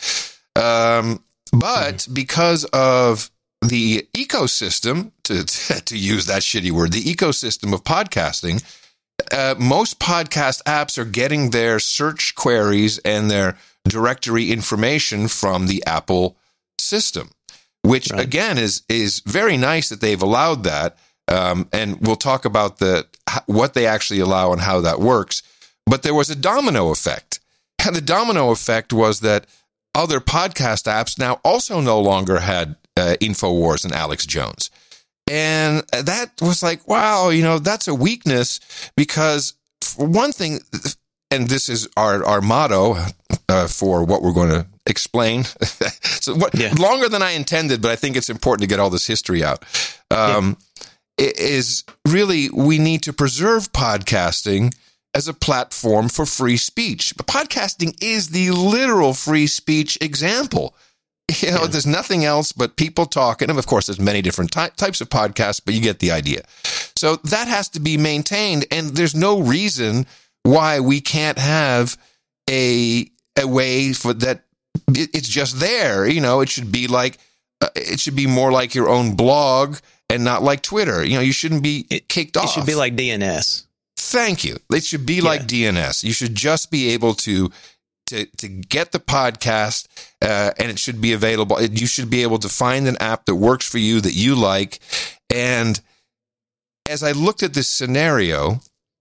But because of the ecosystem, to use that shitty word, the ecosystem of podcasting, most podcast apps are getting their search queries and their directory information from the Apple system, which again is very nice that they've allowed that. And we'll talk about what they actually allow and how that works. But there was a domino effect. And the domino effect was that other podcast apps now also no longer had InfoWars and Alex Jones. And that was like, wow, that's a weakness because for one thing, and this is our motto for what we're going to explain. Longer than I intended, but I think it's important to get all this history out. Is really, we need to preserve podcasting as a platform for free speech. But podcasting is the literal free speech example. There's nothing else but people talking. And of course, there's many different types of podcasts, but you get the idea. So that has to be maintained. And there's no reason why we can't have a way for that. It's just there. It should be like, it should be more like your own blog and not like Twitter. You shouldn't be kicked off. It should be like DNS. Thank you. It should be like DNS. You should just be able to get the podcast, and it should be available. You should be able to find an app that works for you, that you like, and as I looked at this scenario,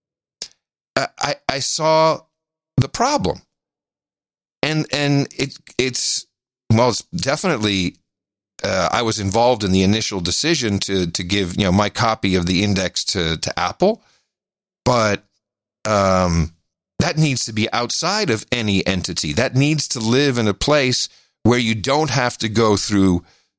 I saw the problem. And it's definitely, I was involved in the initial decision to give, my copy of the index to Apple, but that needs to be outside of any entity. That needs to live in a place where you don't have to go through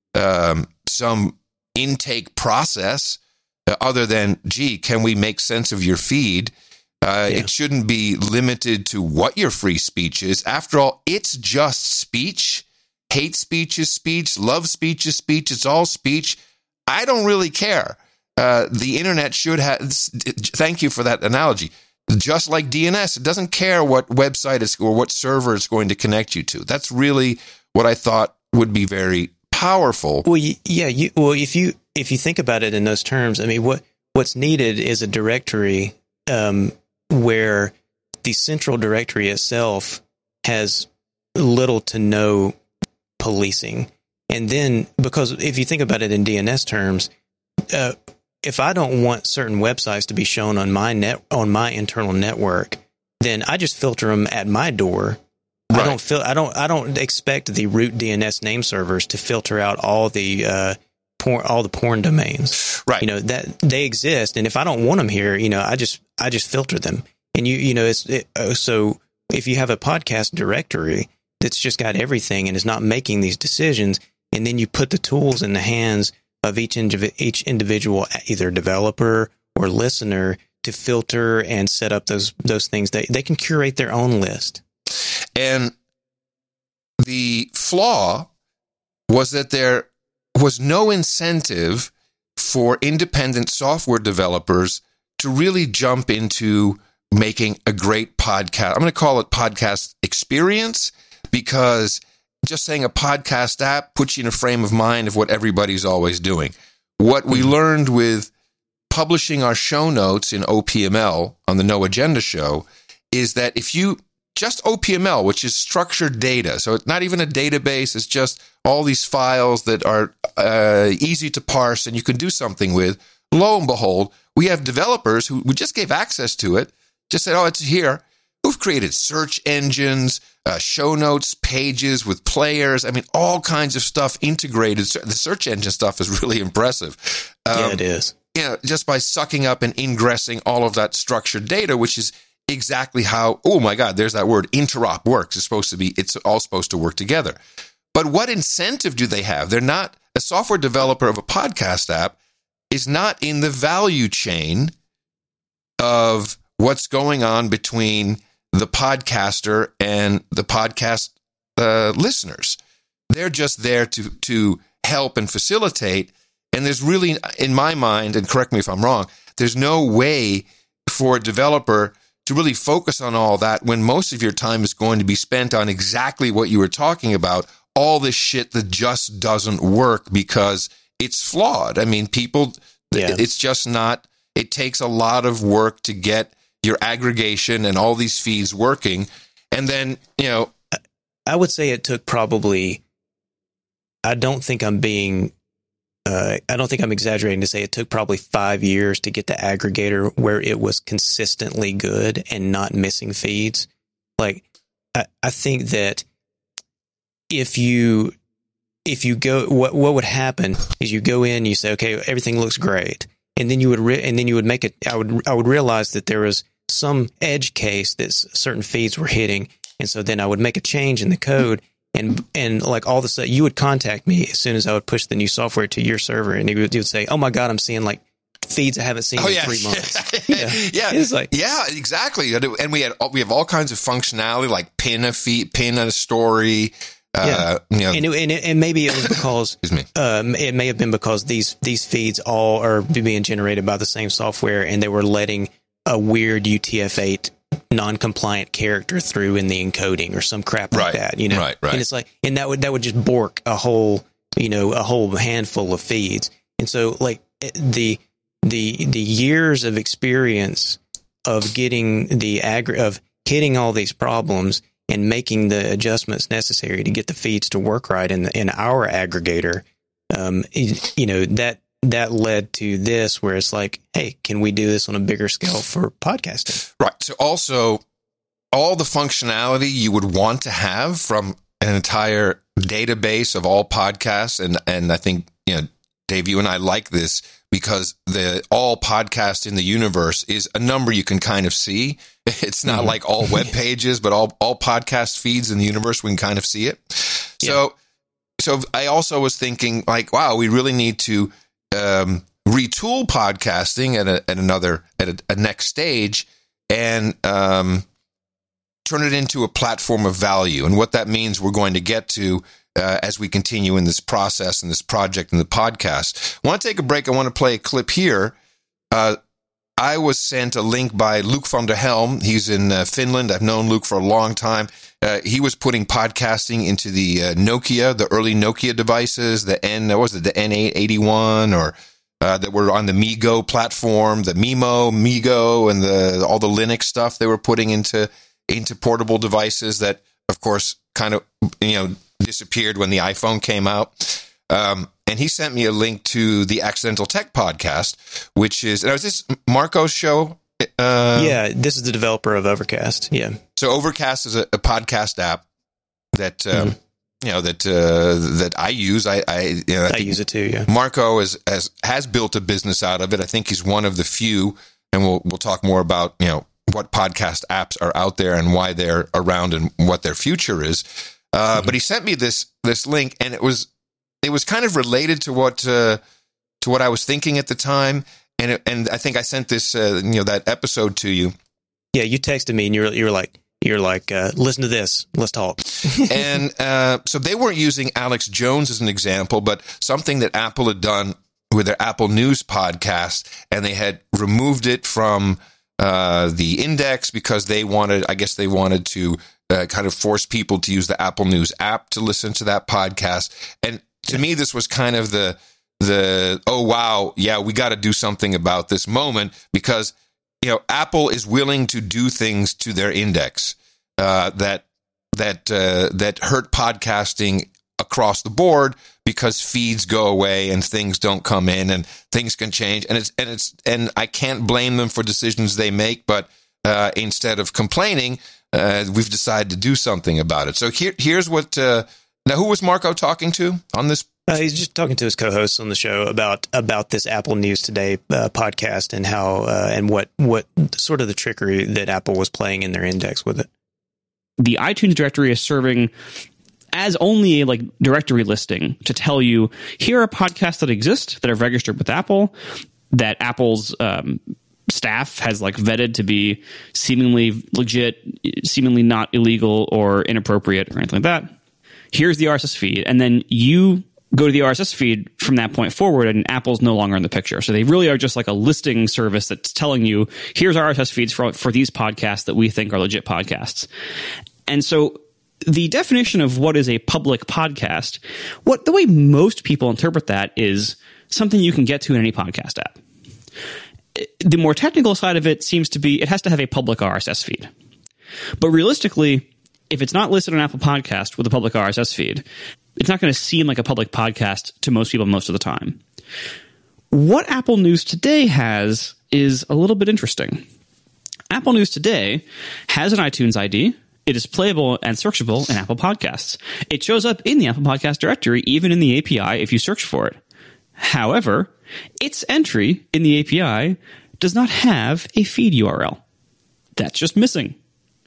some intake process other than, gee, can we make sense of your feed? It shouldn't be limited to what your free speech is. After all, it's just speech. Hate speech is speech. Love speech is speech. It's all speech. I don't really care. The internet should have, thank you for that analogy. Just like DNS, it doesn't care what website is or what server it's going to connect you to. That's really what I thought would be very powerful. Well, if you think about it in those terms, I mean, what's needed is a directory where the central directory itself has little to no policing. And then, because if you think about it in DNS terms, if I don't want certain websites to be shown on my internal network, then I just filter them at my door. Right. I don't expect the root DNS name servers to filter out all the porn domains. Right. That they exist, and if I don't want them here, I just filter them. And so if you have a podcast directory that's just got everything and is not making these decisions, and then you put the tools in the hands of each individual, either developer or listener, to filter and set up those things, they can curate their own list. And the flaw was that there was no incentive for independent software developers to really jump into making a great podcast. I'm going to call it podcast experience, because just saying a podcast app puts you in a frame of mind of what everybody's always doing. What we learned with publishing our show notes in OPML on the No Agenda show is that if you just OPML, which is structured data, so it's not even a database, it's just all these files that are easy to parse and you can do something with. Lo and behold, we have developers who we just gave access to it, just said, oh, it's here, who've created search engines, show notes, pages with players. I mean, all kinds of stuff integrated. The search engine stuff is really impressive. Yeah, it is. Just by sucking up and ingressing all of that structured data, which is exactly how, oh my God, there's that word, interop works. It's all supposed to work together. But what incentive do they have? They're not, a software developer of a podcast app is not in the value chain of what's going on between the podcaster and the podcast listeners. They're just there to help and facilitate. And there's really, in my mind, and correct me if I'm wrong, there's no way for a developer to really focus on all that when most of your time is going to be spent on exactly what you were talking about, all this shit that just doesn't work because it's flawed. I mean, it's just not, it takes a lot of work to get your aggregation and all these feeds working. And then, I would say it took probably, I don't think I'm exaggerating to say it took probably 5 years to get the aggregator where it was consistently good and not missing feeds. Like, I think that if you go, what would happen is you go in, you say, okay, everything looks great. And then you would make it, I would realize that there was some edge case that certain feeds were hitting. And so then I would make a change in the code. And like all of a sudden, you would contact me as soon as I would push the new software to your server, and you would say, "Oh my God, I'm seeing like feeds I haven't seen in 3 months." Yeah, it's like, yeah, exactly. And we have all kinds of functionality, like pin a feed, pin a story. And maybe it was because it may have been because these feeds all are being generated by the same software, and they were letting a weird UTF-8 non-compliant character through in the encoding or some crap like that, Right. And it's like, and that would just bork a whole handful of feeds. And so like the years of experience of getting of hitting all these problems and making the adjustments necessary to get the feeds to work right in our aggregator, that led to this, where it's like, hey, can we do this on a bigger scale for podcasting? Right. So also, all the functionality you would want to have from an entire database of all podcasts, and I think, Dave, you and I like this because the all podcast in the universe is a number you can kind of see. It's not like all web pages, but all podcast feeds in the universe, we can kind of see it. So I also was thinking, like, wow, we really need to retool podcasting at a next stage and turn it into a platform of value. And what that means, we're going to get to as we continue in this process and this project and the podcast. I want to take a break. I want to play a clip here. I was sent a link by Luke van der Helm. He's in Finland. I've known Luke for a long time. He was putting podcasting into the Nokia, the early Nokia devices, the N881, or that were on the MeeGo platform, the MeeGo, and all the Linux stuff they were putting into portable devices that, of course, kind of disappeared when the iPhone came out. And he sent me a link to the Accidental Tech podcast, which is, is this Marco's show? Yeah, this is the developer of Overcast. Yeah. So Overcast is a podcast app that that I use. I use it too. Yeah. Marco has built a business out of it. I think he's one of the few, and we'll talk more about what podcast apps are out there and why they're around and what their future is. But he sent me this link, and it was kind of related to what I was thinking at the time, and I think I sent this that episode to you. Yeah, you texted me, and you're like, listen to this, let's talk. And so they weren't using Alex Jones as an example, but something that Apple had done with their Apple News podcast, and they had removed it from the index because they wanted to kind of force people to use the Apple News app to listen to that podcast. And to me, this was kind of the oh wow, yeah, we got to do something about this moment, because Apple is willing to do things to their index that hurt podcasting across the board, because feeds go away and things don't come in and things can change, and I can't blame them for decisions they make, but instead of complaining, we've decided to do something about it. So here's what. Now, who was Marco talking to on this? He's just talking to his co-hosts on the show about this Apple News Today podcast and how and what sort of the trickery that Apple was playing in their index with it. The iTunes directory is serving as only a directory listing to tell you, here are podcasts that exist that are registered with Apple, that Apple's staff has vetted to be seemingly legit, seemingly not illegal or inappropriate or anything like that. Here's the RSS feed, and then you go to the RSS feed from that point forward, and Apple's no longer in the picture. So they really are just like a listing service that's telling you, here's RSS feeds for these podcasts that we think are legit podcasts. And so the definition of what is a public podcast, the way most people interpret that is something you can get to in any podcast app. The more technical side of it seems to be it has to have a public RSS feed. But realistically, if it's not listed on Apple Podcast with a public RSS feed, it's not going to seem like a public podcast to most people most of the time. What Apple News Today has is a little bit interesting. Apple News Today has an iTunes ID. It is playable and searchable in Apple Podcasts. It shows up in the Apple Podcast directory, even in the API if you search for it. However, its entry in the API does not have a feed URL. That's just missing.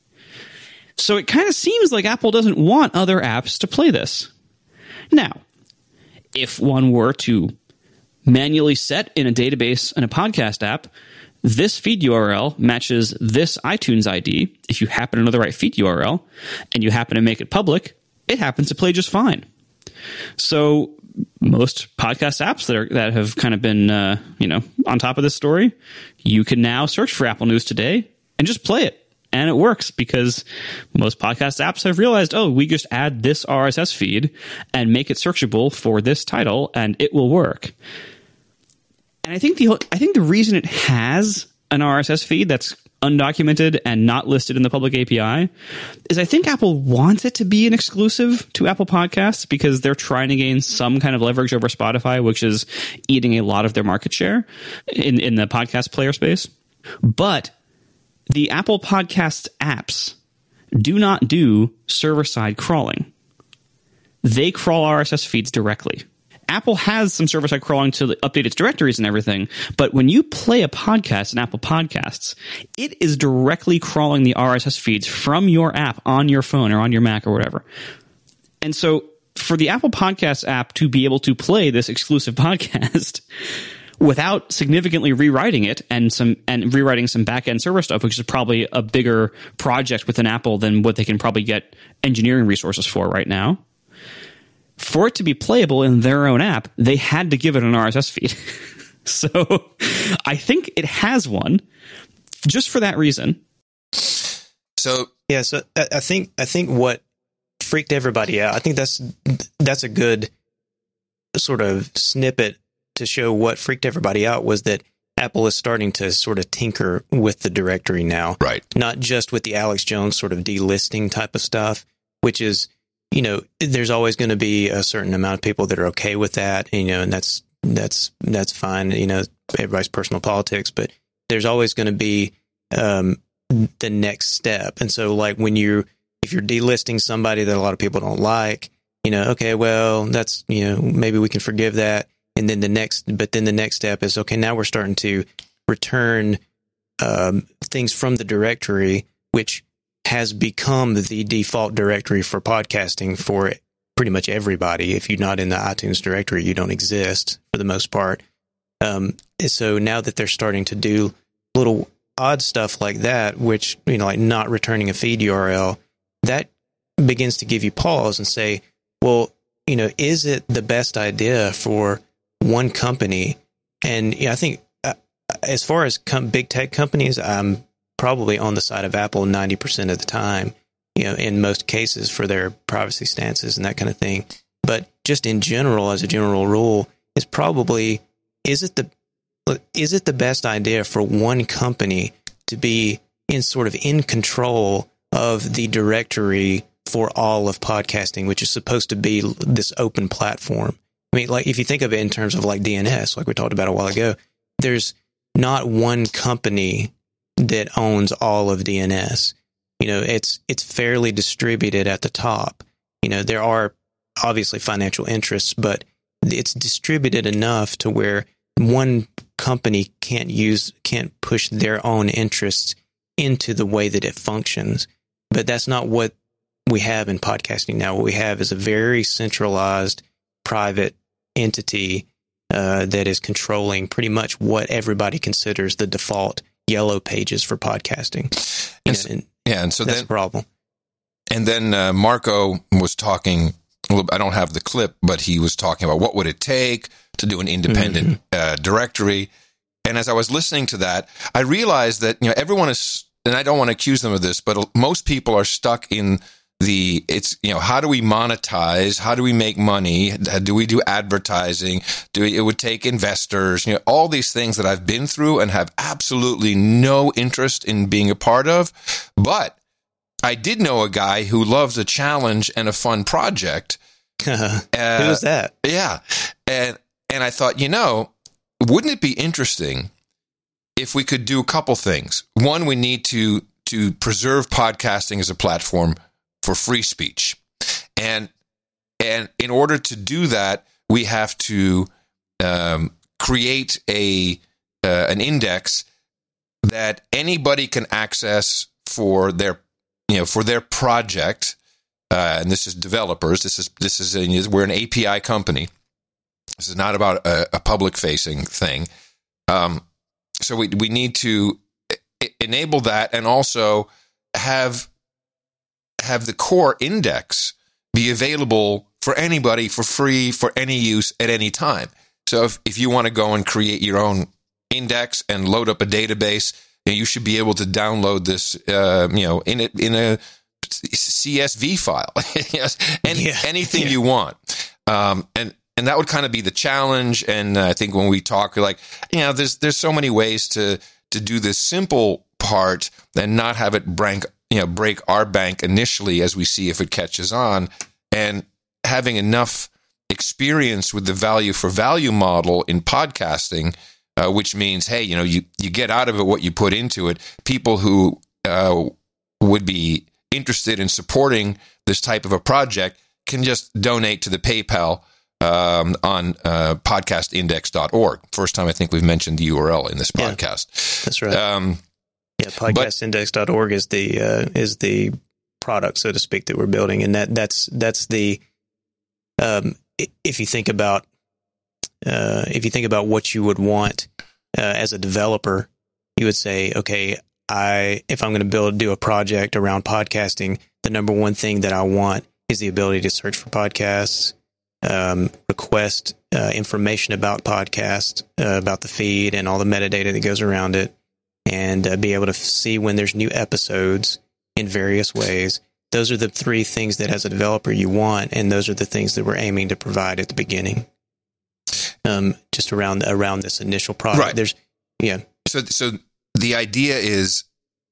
So it kind of seems like Apple doesn't want other apps to play this. Now, if one were to manually set in a database in a podcast app, this feed URL matches this iTunes ID. If you happen to know the right feed URL and you happen to make it public, it happens to play just fine. So most podcast apps that have kind of been on top of this story, you can now search for Apple News Today and just play it. And it works because most podcast apps have realized, we just add this RSS feed and make it searchable for this title, and it will work. And I think the reason it has an RSS feed that's undocumented and not listed in the public API is I think Apple wants it to be an exclusive to Apple Podcasts because they're trying to gain some kind of leverage over Spotify, which is eating a lot of their market share in the podcast player space. But the Apple Podcasts apps do not do server-side crawling. They crawl RSS feeds directly. Apple has some server-side crawling to update its directories and everything, but when you play a podcast in Apple Podcasts, it is directly crawling the RSS feeds from your app on your phone or on your Mac or whatever. And so for the Apple Podcasts app to be able to play this exclusive podcast without significantly rewriting it and rewriting some back-end server stuff, which is probably a bigger project within Apple than what they can probably get engineering resources for right now, for it to be playable in their own app, they had to give it an RSS feed. So I think it has one just for that reason. So I think what freaked everybody out, I think that's a good sort of snippet to show what freaked everybody out, was that Apple is starting to sort of tinker with the directory now. Right. Not just with the Alex Jones sort of delisting type of stuff, which is, you know, there's always going to be a certain amount of people that are okay with that, you know, and that's fine. You know, everybody's personal politics, but there's always going to be the next step. And so, like, if you're delisting somebody that a lot of people don't like, you know, okay, well, that's, you know, maybe we can forgive that. And then the next step is, okay, now we're starting to return things from the directory, which has become the default directory for podcasting for pretty much everybody. If you're not in the iTunes directory, you don't exist for the most part. So now that they're starting to do little odd stuff like that, which, you know, like not returning a feed URL, that begins to give you pause and say, well, you know, is it the best idea for one company? And I think as far as big tech companies, I'm probably on the side of Apple 90% of the time, you know, in most cases for their privacy stances and that kind of thing. But just in general, as a general rule, is probably, is it the best idea for one company to be in control of the directory for all of podcasting, which is supposed to be this open platform? I mean, like, if you think of it in terms of like DNS, like we talked about a while ago, there's not one company that owns all of DNS. You know, it's fairly distributed at the top. You know, there are obviously financial interests, but it's distributed enough to where one company can't push their own interests into the way that it functions. But that's not what we have in podcasting now. What we have is a very centralized private entity that is controlling pretty much what everybody considers the default yellow pages for podcasting. And so that's a problem. And then Marco was talking, I don't have the clip, but he was talking about what would it take to do an independent directory. And as I was listening to that, I realized that, you know, everyone is, and I don't want to accuse them of this, but most people are stuck in it's, you know, how do we monetize? How do we make money? Do we do advertising? It would take investors, you know, all these things that I've been through and have absolutely no interest in being a part of. But I did know a guy who loves a challenge and a fun project. Who was that? Yeah. And I thought, you know, wouldn't it be interesting if we could do a couple things? One, we need to preserve podcasting as a platform for free speech. And in order to do that, we have to create an index that anybody can access for their project. And this is developers. We're an API company. This is not about a public facing thing. So we need to enable that, and also have the core index be available for anybody for free, for any use at any time. So if you want to go and create your own index and load up a database, you should be able to download this, in a CSV file, anything you want. And that would kind of be the challenge. And I think when we talk, like, you know, there's so many ways to do this simple apart and not have it break our bank initially as we see if it catches on, and having enough experience with the value for value model in podcasting, which means, hey, you get out of it what you put into it. People who would be interested in supporting this type of a project can just donate to the PayPal on podcastindex.org. First time I think we've mentioned the URL in this podcast. Yeah, that's right. Podcastindex.org is the product, so to speak, that we're building, and that's the if you think about what you would want as a developer, you would say, okay, if I'm going to do a project around podcasting, the number one thing that I want is the ability to search for podcasts, request information about podcasts, about the feed and all the metadata that goes around it, and be able to see when there's new episodes in various ways. Those are the three things that as a developer you want, and those are the things that we're aiming to provide at the beginning. Just around this initial product. Right. So the idea is,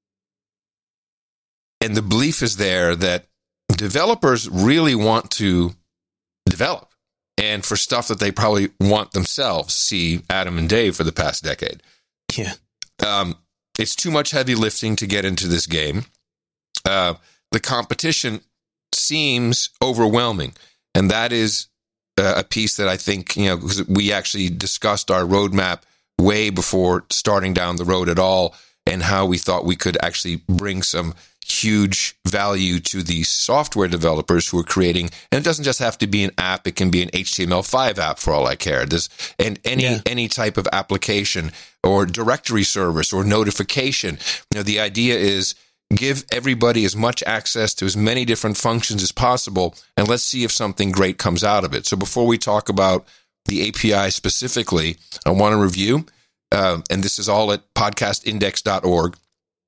and the belief is there, that developers really want to develop, and for stuff that they probably want themselves. See Adam and Dave for the past decade. Yeah. It's too much heavy lifting to get into this game. The competition seems overwhelming, and that is a piece that I think, because we actually discussed our roadmap way before starting down the road at all, and how we thought we could actually bring some huge value to the software developers who are creating, and it doesn't just have to be an app, it can be an HTML5 app for all I care. Any type of application or directory service or notification. The idea is give everybody as much access to as many different functions as possible, and let's see if something great comes out of it. So before we talk about the API specifically, I want to review, and this is all at podcastindex.org.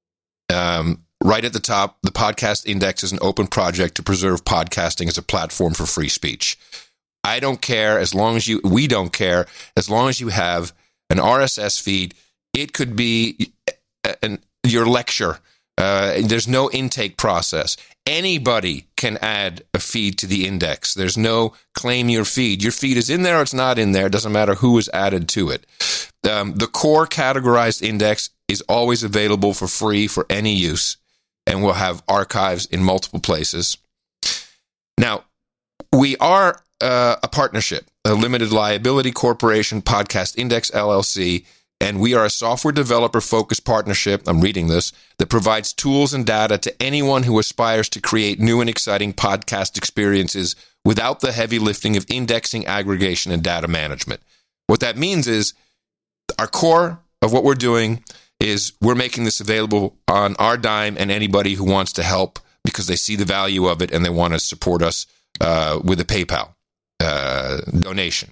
Right at the top, the Podcast Index is an open project to preserve podcasting as a platform for free speech. I don't care we don't care as long as you have an RSS feed. It could be your lecture. There's no intake process. Anybody can add a feed to the index. There's no claim your feed. Your feed is in there or it's not in there. It doesn't matter who is added to it. The core categorized index is always available for free for any use, and we'll have archives in multiple places. Now, we are a partnership, a limited liability corporation, Podcast Index LLC, and we are a software developer-focused partnership, I'm reading this, that provides tools and data to anyone who aspires to create new and exciting podcast experiences without the heavy lifting of indexing, aggregation, and data management. What that means is our core of what we're doing is we're making this available on our dime, and anybody who wants to help because they see the value of it and they want to support us with a PayPal donation.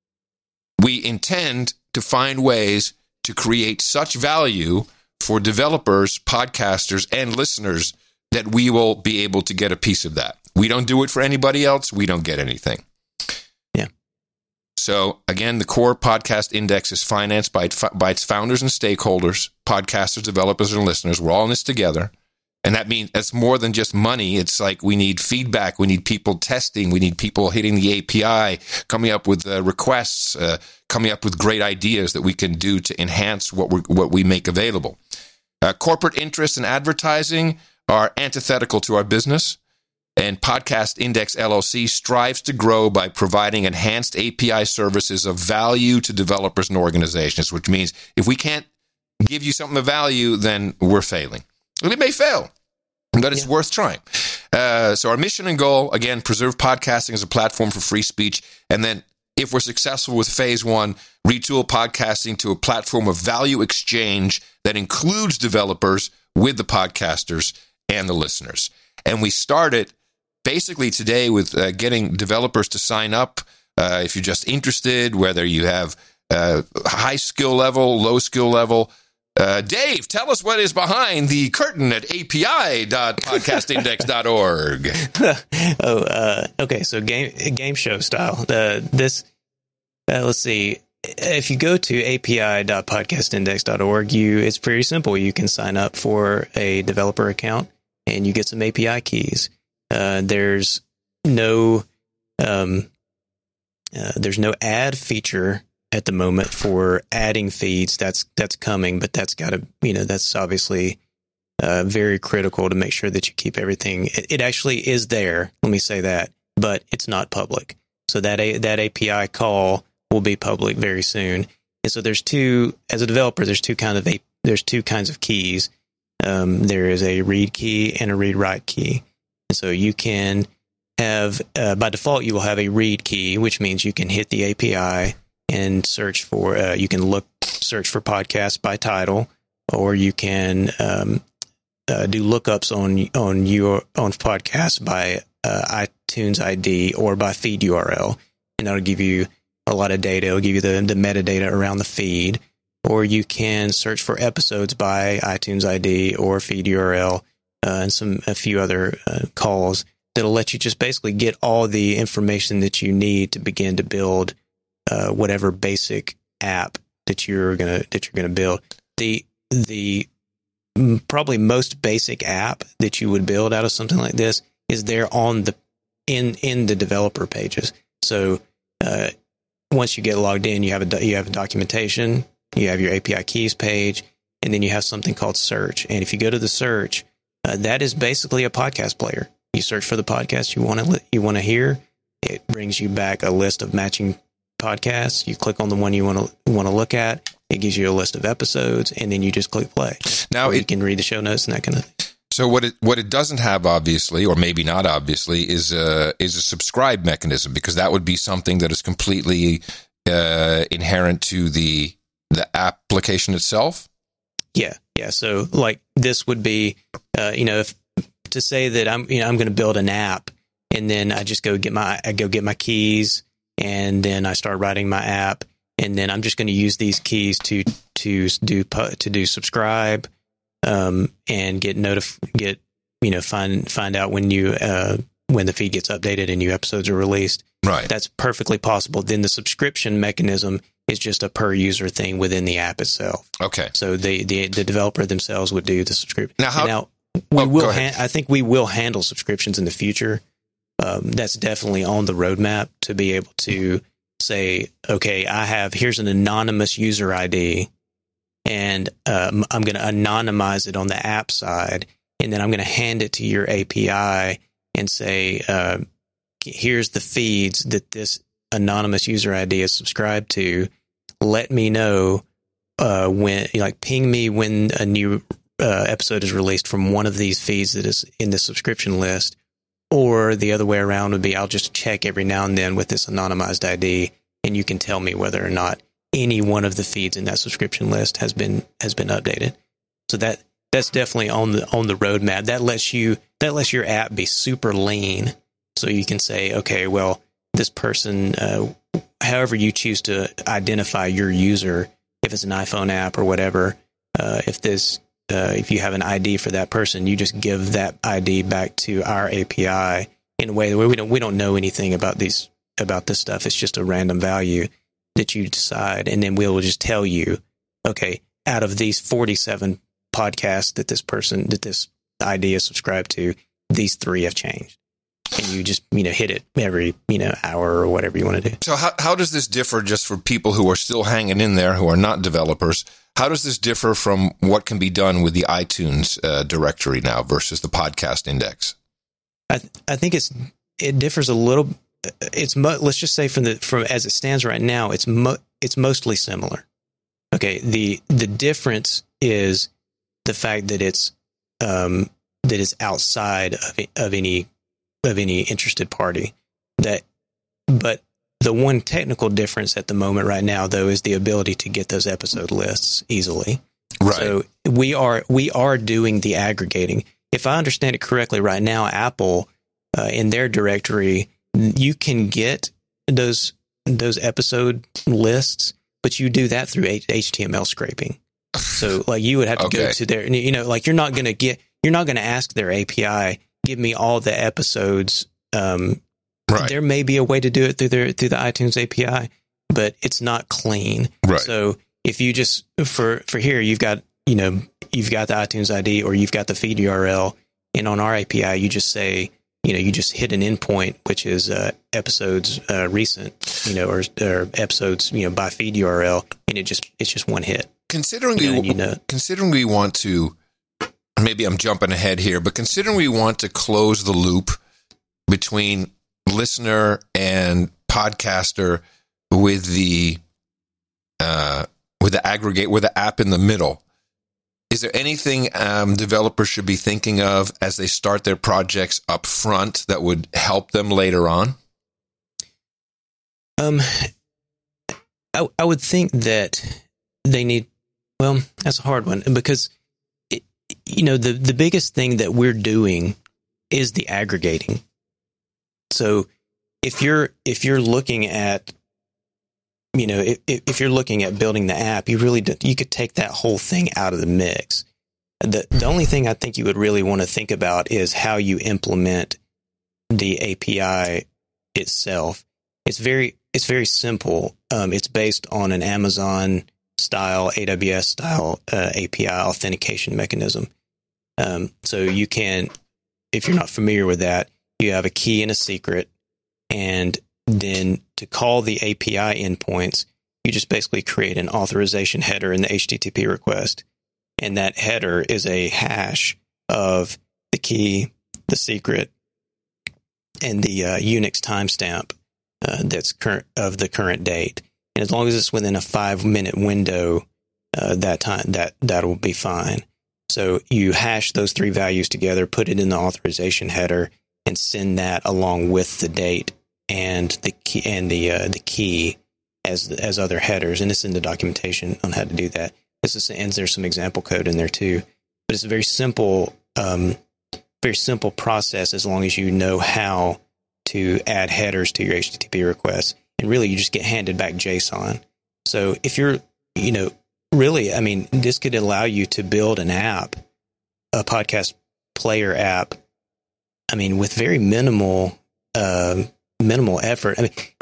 We intend to find ways to create such value for developers, podcasters, and listeners that we will be able to get a piece of that. We don't do it for anybody else. We don't get anything. Yeah. So, again, the core podcast index is financed by its founders and stakeholders, podcasters, developers, and listeners. We're all in this together. And that means it's more than just money. It's like we need feedback. We need people testing. We need people hitting the API, coming up with requests, coming up with great ideas that we can do to enhance what we make available. Corporate interests and advertising are antithetical to our business. And Podcast Index LLC strives to grow by providing enhanced API services of value to developers and organizations, which means if we can't give you something of value, then we're failing. And it may fail, but it's worth trying. So our mission and goal, again, preserve podcasting as a platform for free speech. And then if we're successful with phase one, retool podcasting to a platform of value exchange that includes developers with the podcasters and the listeners. And we started basically today with getting developers to sign up. If you're just interested, whether you have high skill level, low skill level. Dave, tell us what is behind the curtain at api.podcastindex.org. Okay. So game show style. Let's see. if you go to api.podcastindex.org, it's pretty simple. You can sign up for a developer account and you get some API keys. There's no ad feature at the moment for adding feeds. That's coming, but that's got to, that's obviously very critical to make sure that you keep everything. It actually is there. Let me say that, but it's not public. So that API call will be public very soon. And so as a developer, there's two kinds of keys. There is a read key and a read write key. And so you can have, by default, you will have a read key, which means you can hit the API and search for podcasts by title, or you can do lookups on podcasts by iTunes ID or by feed URL, and that'll give you a lot of data. It'll give you the metadata around the feed. Or you can search for episodes by iTunes ID or feed URL, and a few other calls that'll let you just basically get all the information that you need to begin to build whatever basic app that you're gonna build. The probably most basic app that you would build out of something like this is there on in the developer pages. So once you get logged in, you have a documentation, you have your API keys page, and then you have something called search. And if you go to the search, that is basically a podcast player. You search for the podcast you want to hear. It brings you back a list of matching podcasts. You click on the one you want to look at. It gives you a list of episodes, and then you just click play. Now you can read the show notes and that kind of thing. So what it doesn't have, obviously, or maybe not obviously, is a subscribe mechanism, because that would be something that is completely inherent to the application itself. Yeah. So like this would be, if to say that I'm going to build an app, and then I just go get my keys, and then I start writing my app, and then I'm just going to use these keys to do subscribe, and find out when the feed gets updated and new episodes are released. Right. That's perfectly possible. Then the subscription mechanism is just a per user thing within the app itself. Okay. So the developer themselves would do the subscription. Now, I think we will handle subscriptions in the future. That's definitely on the roadmap to be able to say, okay, here's an anonymous user ID, and I'm going to anonymize it on the app side, and then I'm going to hand it to your API and say, here's the feeds that this anonymous user ID is subscribed to. Let me know ping me when a new episode is released from one of these feeds that is in the subscription list. Or the other way around would be, I'll just check every now and then with this anonymized ID, and you can tell me whether or not any one of the feeds in that subscription list has been updated. So that's definitely on the roadmap. That lets your app be super lean. So you can say, okay, well, this person, however you choose to identify your user, if it's an iPhone app or whatever, if you have an ID for that person, you just give that ID back to our API in a way where we don't know anything about this stuff. It's just a random value that you decide, and then we'll just tell you, okay, out of these 47 podcasts that this ID is subscribed to, these 3 have changed. And you just, hit it every, hour or whatever you want to do. So how does this differ, just for people who are still hanging in there, who are not developers? How does this differ from what can be done with the iTunes directory now versus the podcast index? I think it differs a little. Let's just say from as it stands right now, it's mostly similar. Okay. The difference is the fact that it's outside of any interested party. But the one technical difference at the moment right now, though, is the ability to get those episode lists easily. Right. So we are doing the aggregating. If I understand it correctly, right now, Apple in their directory, you can get those episode lists, but you do that through HTML scraping. So like you would have to go to their, like you're not going to ask their API, give me all the episodes. Right. There may be a way to do it through the iTunes API, but it's not clean. Right. So if you just for here, you've got the iTunes ID or you've got the feed URL, and on our API, you just say, you just hit an endpoint, which is episodes recent, or episodes, by feed URL, and it's just one hit. Considering we want to, maybe I'm jumping ahead here, but considering we want to close the loop between listener and podcaster with the aggregate, with the app in the middle, is there anything developers should be thinking of as they start their projects up front that would help them later on? I would think that they need, that's a hard one, because the biggest thing that we're doing is the aggregating. So if you're looking at, if you're looking at building the app, you could take that whole thing out of the mix. The only thing I think you would really want to think about is how you implement the API itself. It's very simple. It's based on an Amazon style, AWS style API authentication mechanism. So you can, if you're not familiar with that, you have a key and a secret, and then to call the API endpoints, you just basically create an authorization header in the HTTP request. And that header is a hash of the key, the secret, and the Unix timestamp that's current of the current date. And as long as it's within a 5-minute window, that'll be fine. So you hash those three values together, put it in the authorization header, and send that along with the date and the key the key as other headers. And it's in the documentation on how to do that. And there's some example code in there too. But it's a very simple process as long as you know how to add headers to your HTTP requests. And really, you just get handed back JSON. So if you're, really, this could allow you to build an app, a podcast player app, with very minimal effort.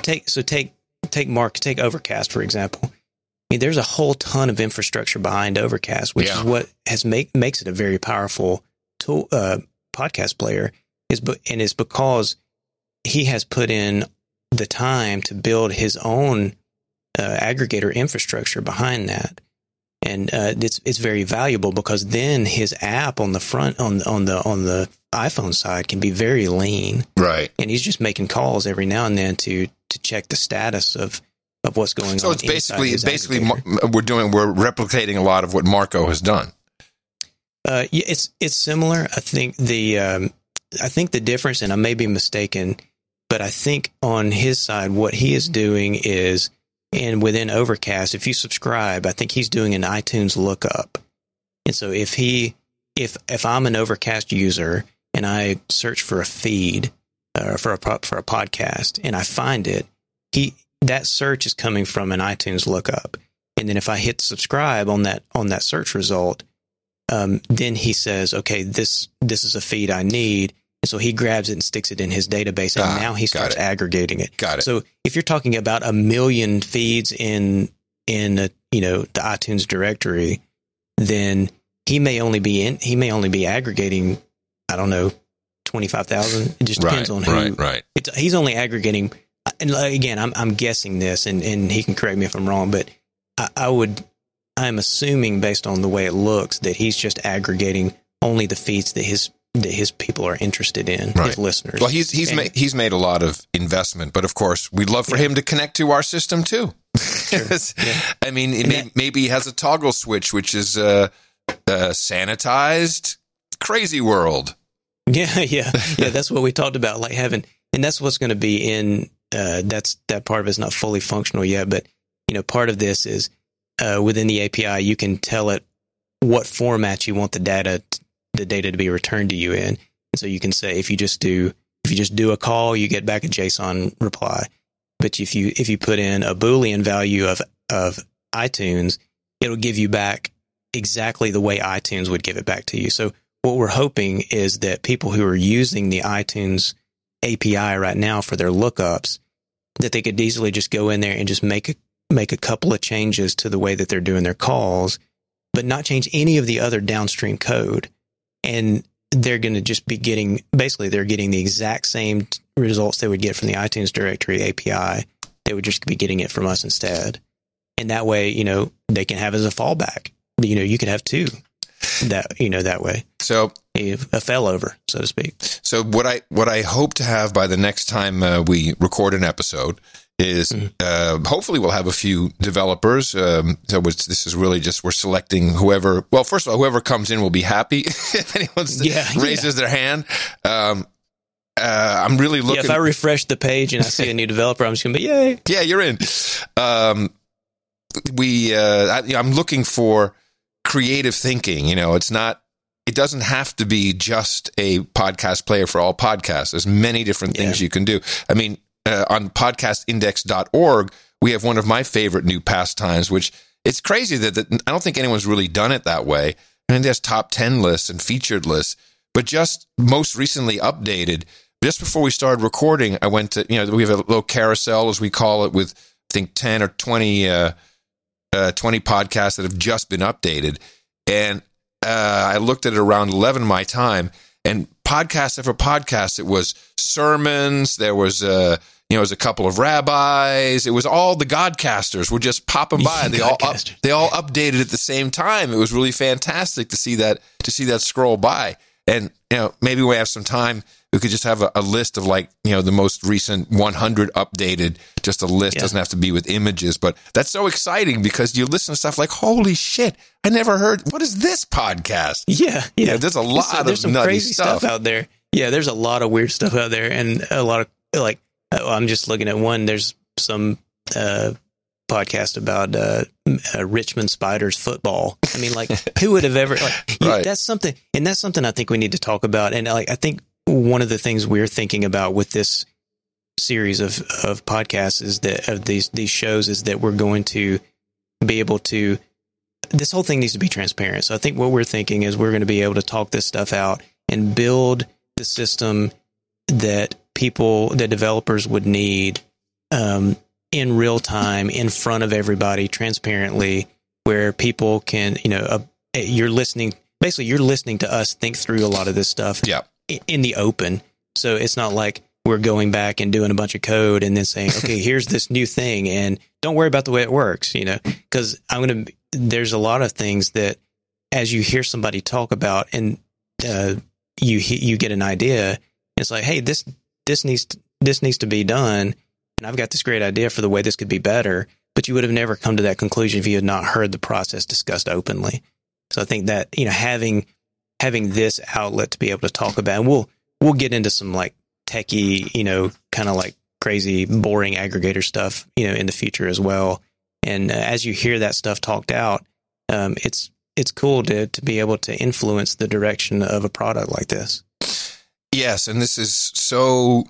Take Overcast, for example. There's a whole ton of infrastructure behind Overcast, which is what makes it a very powerful tool, podcast player. It's because he has put in the time to build his own aggregator infrastructure behind that, and it's very valuable because then his app on the front on the iPhone side can be very lean, right? And he's just making calls every now and then to check the status of what's going on. So it's basically we're replicating a lot of what Marco has done. It's similar. I think the difference, and I may be mistaken, but I think on his side, what he is doing is, and within Overcast, if you subscribe, I think he's doing an iTunes lookup. And so if I'm an Overcast user and I search for a feed for a podcast and I find it, that search is coming from an iTunes lookup. And then if I hit subscribe on that search result, then he says, okay, this is a feed I need. And so he grabs it and sticks it in his database, and now he starts aggregating it. Got it. So if you're talking about 1 million feeds in the iTunes directory, then he may only be aggregating, I don't know, 25,000. It just depends on who. Right. He's only aggregating. And again, I'm guessing this, and he can correct me if I'm wrong, but I'm assuming based on the way it looks that he's just aggregating only the feeds that his people are interested in, right. His listeners. Well, he's made a lot of investment, but of course, we'd love for him to connect to our system too. Sure. Yeah. Maybe he has a toggle switch, which is sanitized. Crazy world. Yeah. That's what we talked about, like having, and that's what's going to be in. That part of it's not fully functional yet, but part of this is within the API, you can tell it what format you want the data to be returned to you in. And so you can say if you just do a call, you get back a JSON reply. But if you put in a Boolean value of iTunes, it'll give you back exactly the way iTunes would give it back to you. So what we're hoping is that people who are using the iTunes API right now for their lookups that they could easily just go in there and just make a couple of changes to the way that they're doing their calls, but not change any of the other downstream code. And they're going to just be getting, basically they're getting the exact same results they would get from the iTunes directory API. They would just be getting it from us instead. And that way, they can have as a fallback. You could have two that way. So a failover, so to speak. So what I hope to have by the next time we record an episode is hopefully we'll have a few developers. So this is really just, we're selecting whoever, well, first of all, whoever comes in will be happy if anyone raises their hand. I'm really looking. If I refresh the page and I see a new developer, I'm just going to be, yay. Yeah, you're in. I'm looking for creative thinking. It doesn't have to be just a podcast player for all podcasts. There's many different things you can do. I mean, on podcastindex.org, we have one of my favorite new pastimes, which it's crazy that I don't think anyone's really done it that way. And there's top 10 lists and featured lists, but just most recently updated. Just before we started recording, I went to, we have a little carousel, as we call it, with, I think, 10 or 20 podcasts that have just been updated. And I looked at it around 11 my time, and podcast after podcast, it was sermons, there was it was a couple of rabbis, it was all the Godcasters were just popping by. They all updated at the same time. It was really fantastic to see that scroll by. And maybe we have some time, we could just have a list of the most recent 100 updated, just a list. Doesn't have to be with images, but that's so exciting because you listen to stuff like, holy shit, I never heard, what is this podcast? Yeah. There's a lot there's of some nutty crazy stuff out there. Yeah, there's a lot of weird stuff out there, and a lot of I'm just looking at one. There's some podcast about Richmond Spiders football. I mean, who would have ever right. That's something I think we need to talk about. And I think one of the things we're thinking about with this series of podcasts is that of these shows is that we're going to be able to. This whole thing needs to be transparent. So I think what we're thinking is we're going to be able to talk this stuff out and build the system that developers would need in real time, in front of everybody, transparently, where people can, you're listening to us think through a lot of this stuff in the open. So it's not like we're going back and doing a bunch of code and then saying, okay, here's this new thing, and don't worry about the way it works, because there's a lot of things that as you hear somebody talk about and you get an idea, it's like, hey, this needs to be done. And I've got this great idea for the way this could be better, but you would have never come to that conclusion if you had not heard the process discussed openly. So I think that, having this outlet to be able to talk about, and we'll get into some techie, kind of crazy, boring aggregator stuff, in the future as well. And as you hear that stuff talked out, it's cool to be able to influence the direction of a product like this. Yes, and this is so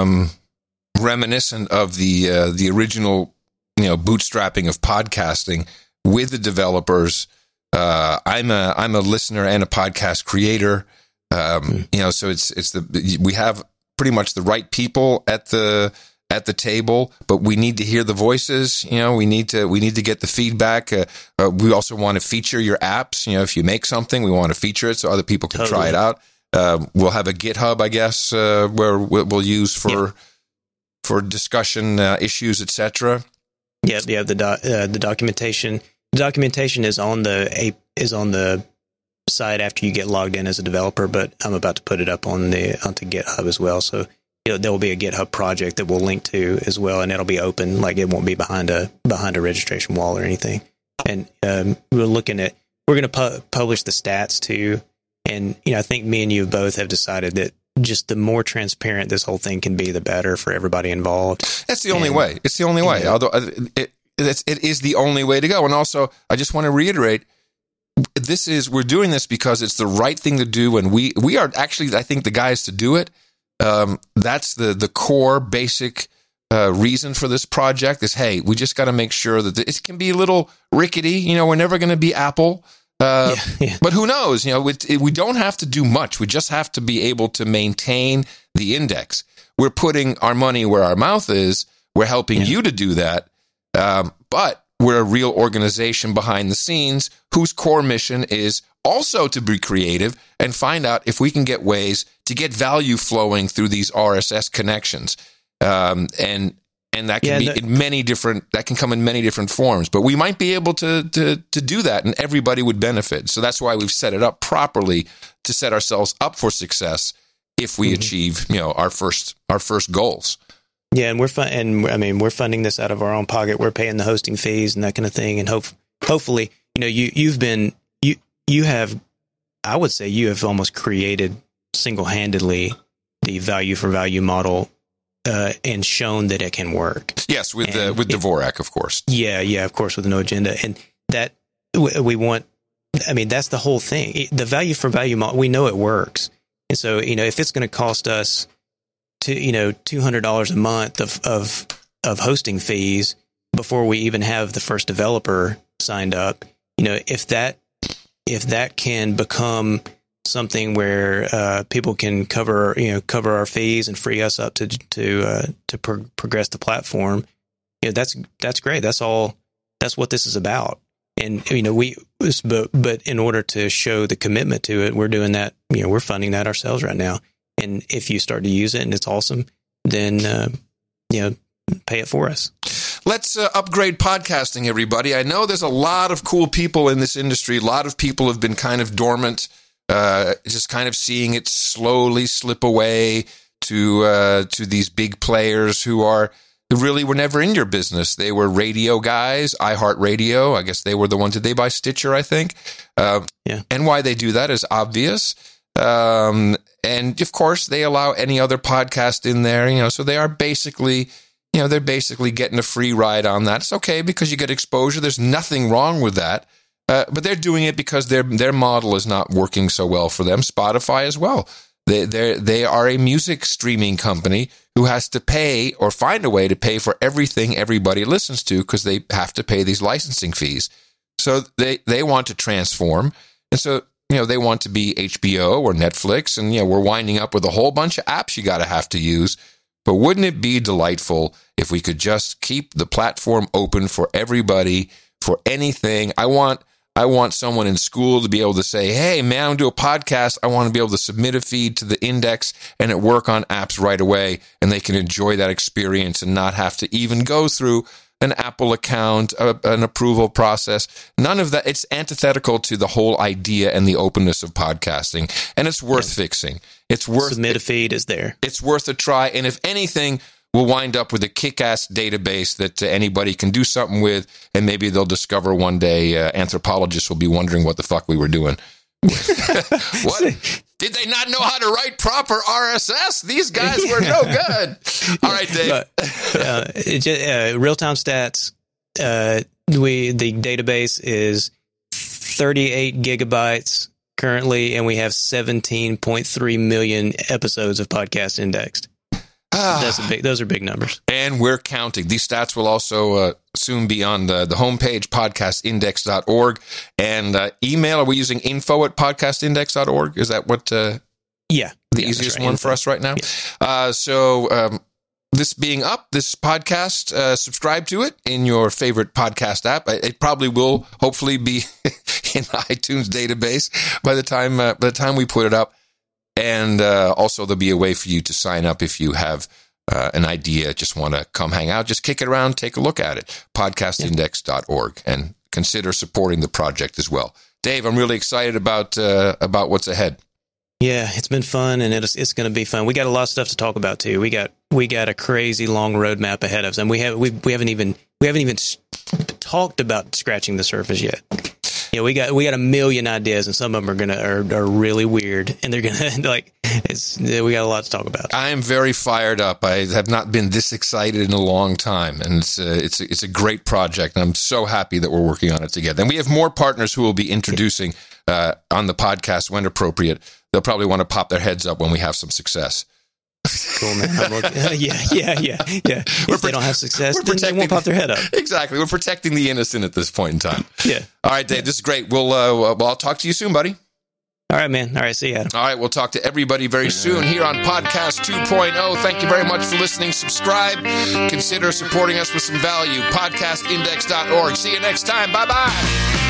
reminiscent of the original, bootstrapping of podcasting with the developers. I'm a listener and a podcast creator. So we have pretty much the right people at the table, but we need to hear the voices. We need to get the feedback. We also want to feature your apps. If you make something, we want to feature it so other people can try it out. We'll have a GitHub, I guess, where we'll use for discussion issues, etc. Yeah. The documentation. The documentation is on the site after you get logged in as a developer, but I'm about to put it up onto GitHub as well. So there will be a GitHub project that we'll link to as well, and it'll be open. It won't be behind a registration wall or anything. And we're going to publish the stats too. And I think me and you both have decided that just the more transparent this whole thing can be, the better for everybody involved. That's the only way. It's the only way. Although it is the only way to go. And also, I just want to reiterate, we're doing this because it's the right thing to do, and we are actually, I think, the guys to do it. That's the core basic reason for this project is, hey, we just got to make sure that it can be a little rickety. We're never going to be Apple. But who knows? We don't have to do much. We just have to be able to maintain the index. We're putting our money where our mouth is We're helping you to do that. But we're a real organization behind the scenes whose core mission is also to be creative and find out if we can get ways to get value flowing through these RSS connections. And that can be in many different, that can come in many different forms, but we might be able to do that, and everybody would benefit. So that's why we've set it up properly to set ourselves up for success if we achieve, our first goals. Yeah. And we're funding this out of our own pocket. We're paying the hosting fees and that kind of thing. And hopefully, you have, I would say you have almost created single-handedly the value for value model, and shown that it can work. Yes, with Dvorak, of course. Yeah, of course, with No Agenda. And that we want, that's the whole thing. The value for value model, we know it works. And so, if it's going to cost us $200 a month of hosting fees before we even have the first developer signed up, if that can become something where people can cover our fees and free us up to progress the platform, that's great. That's what this is about. And but in order to show the commitment to it, we're doing that. We're funding that ourselves right now. And if you start to use it and it's awesome, then pay it for us. Let's upgrade podcasting, everybody. I know there's a lot of cool people in this industry. A lot of people have been kind of dormant. Just kind of seeing it slowly slip away to these big players who really were never in your business. They were radio guys, iHeartRadio. I guess they were the ones. Did they buy Stitcher, I think? And why they do that is obvious. And of course, they allow any other podcast in there, so they are basically, they're basically getting a free ride on that. It's okay because you get exposure. There's nothing wrong with that. But they're doing it because their model is not working so well for them. Spotify as well. They are a music streaming company who has to pay or find a way to pay for everything everybody listens to because they have to pay these licensing fees. So they want to transform. And so, they want to be HBO or Netflix. And, we're winding up with a whole bunch of apps you have to use. But wouldn't it be delightful if we could just keep the platform open for everybody, for anything? I want someone in school to be able to say, hey, man, I'm going to do a podcast. I want to be able to submit a feed to the index and it work on apps right away. And they can enjoy that experience and not have to even go through an Apple account, an approval process. None of that. It's antithetical to the whole idea and the openness of podcasting. And it's worth fixing. It's worth submit a feed is there. It's worth a try. And if anything, we'll wind up with a kick-ass database that anybody can do something with, and maybe they'll discover one day anthropologists will be wondering what the fuck we were doing. What? Did they not know how to write proper RSS? These guys were no good. All right, Dave. Real-time stats. The database is 38 gigabytes currently, and we have 17.3 million episodes of podcast indexed. Those are big numbers. And we're counting. These stats will also soon be on the homepage, podcastindex.org. And email, are we using info@podcastindex.org? Is that what? The easiest one for us right now? Yeah. So this being up, this podcast, subscribe to it in your favorite podcast app. It probably will hopefully be in the iTunes database by the time we put it up. And also there'll be a way for you to sign up if you have an idea, just want to come hang out, just kick it around, take a look at it, podcastindex.org, and consider supporting the project as well. Dave, I'm really excited about what's ahead. Yeah, it's been fun, and it's going to be fun. We got a lot of stuff to talk about too. We got a crazy long roadmap ahead of us, and we haven't even talked about scratching the surface yet. We got a million ideas, and some of them are really weird, and they're gonna we got a lot to talk about. I am very fired up. I have not been this excited in a long time, and it's a great project. And I'm so happy that we're working on it together. And we have more partners who will be introducing on the podcast when appropriate. They'll probably want to pop their heads up when we have some success. Cool, man. Yeah. If they don't have success, then they won't pop their head up. Exactly. We're protecting the innocent at this point in time. Yeah. All right, Dave, this is great. I'll talk to you soon, buddy. All right, man. All right, see you, Adam. All right, we'll talk to everybody very soon here on Podcast 2.0. Thank you very much for listening. Subscribe. Consider supporting us with some value. Podcastindex.org. See you next time. Bye-bye.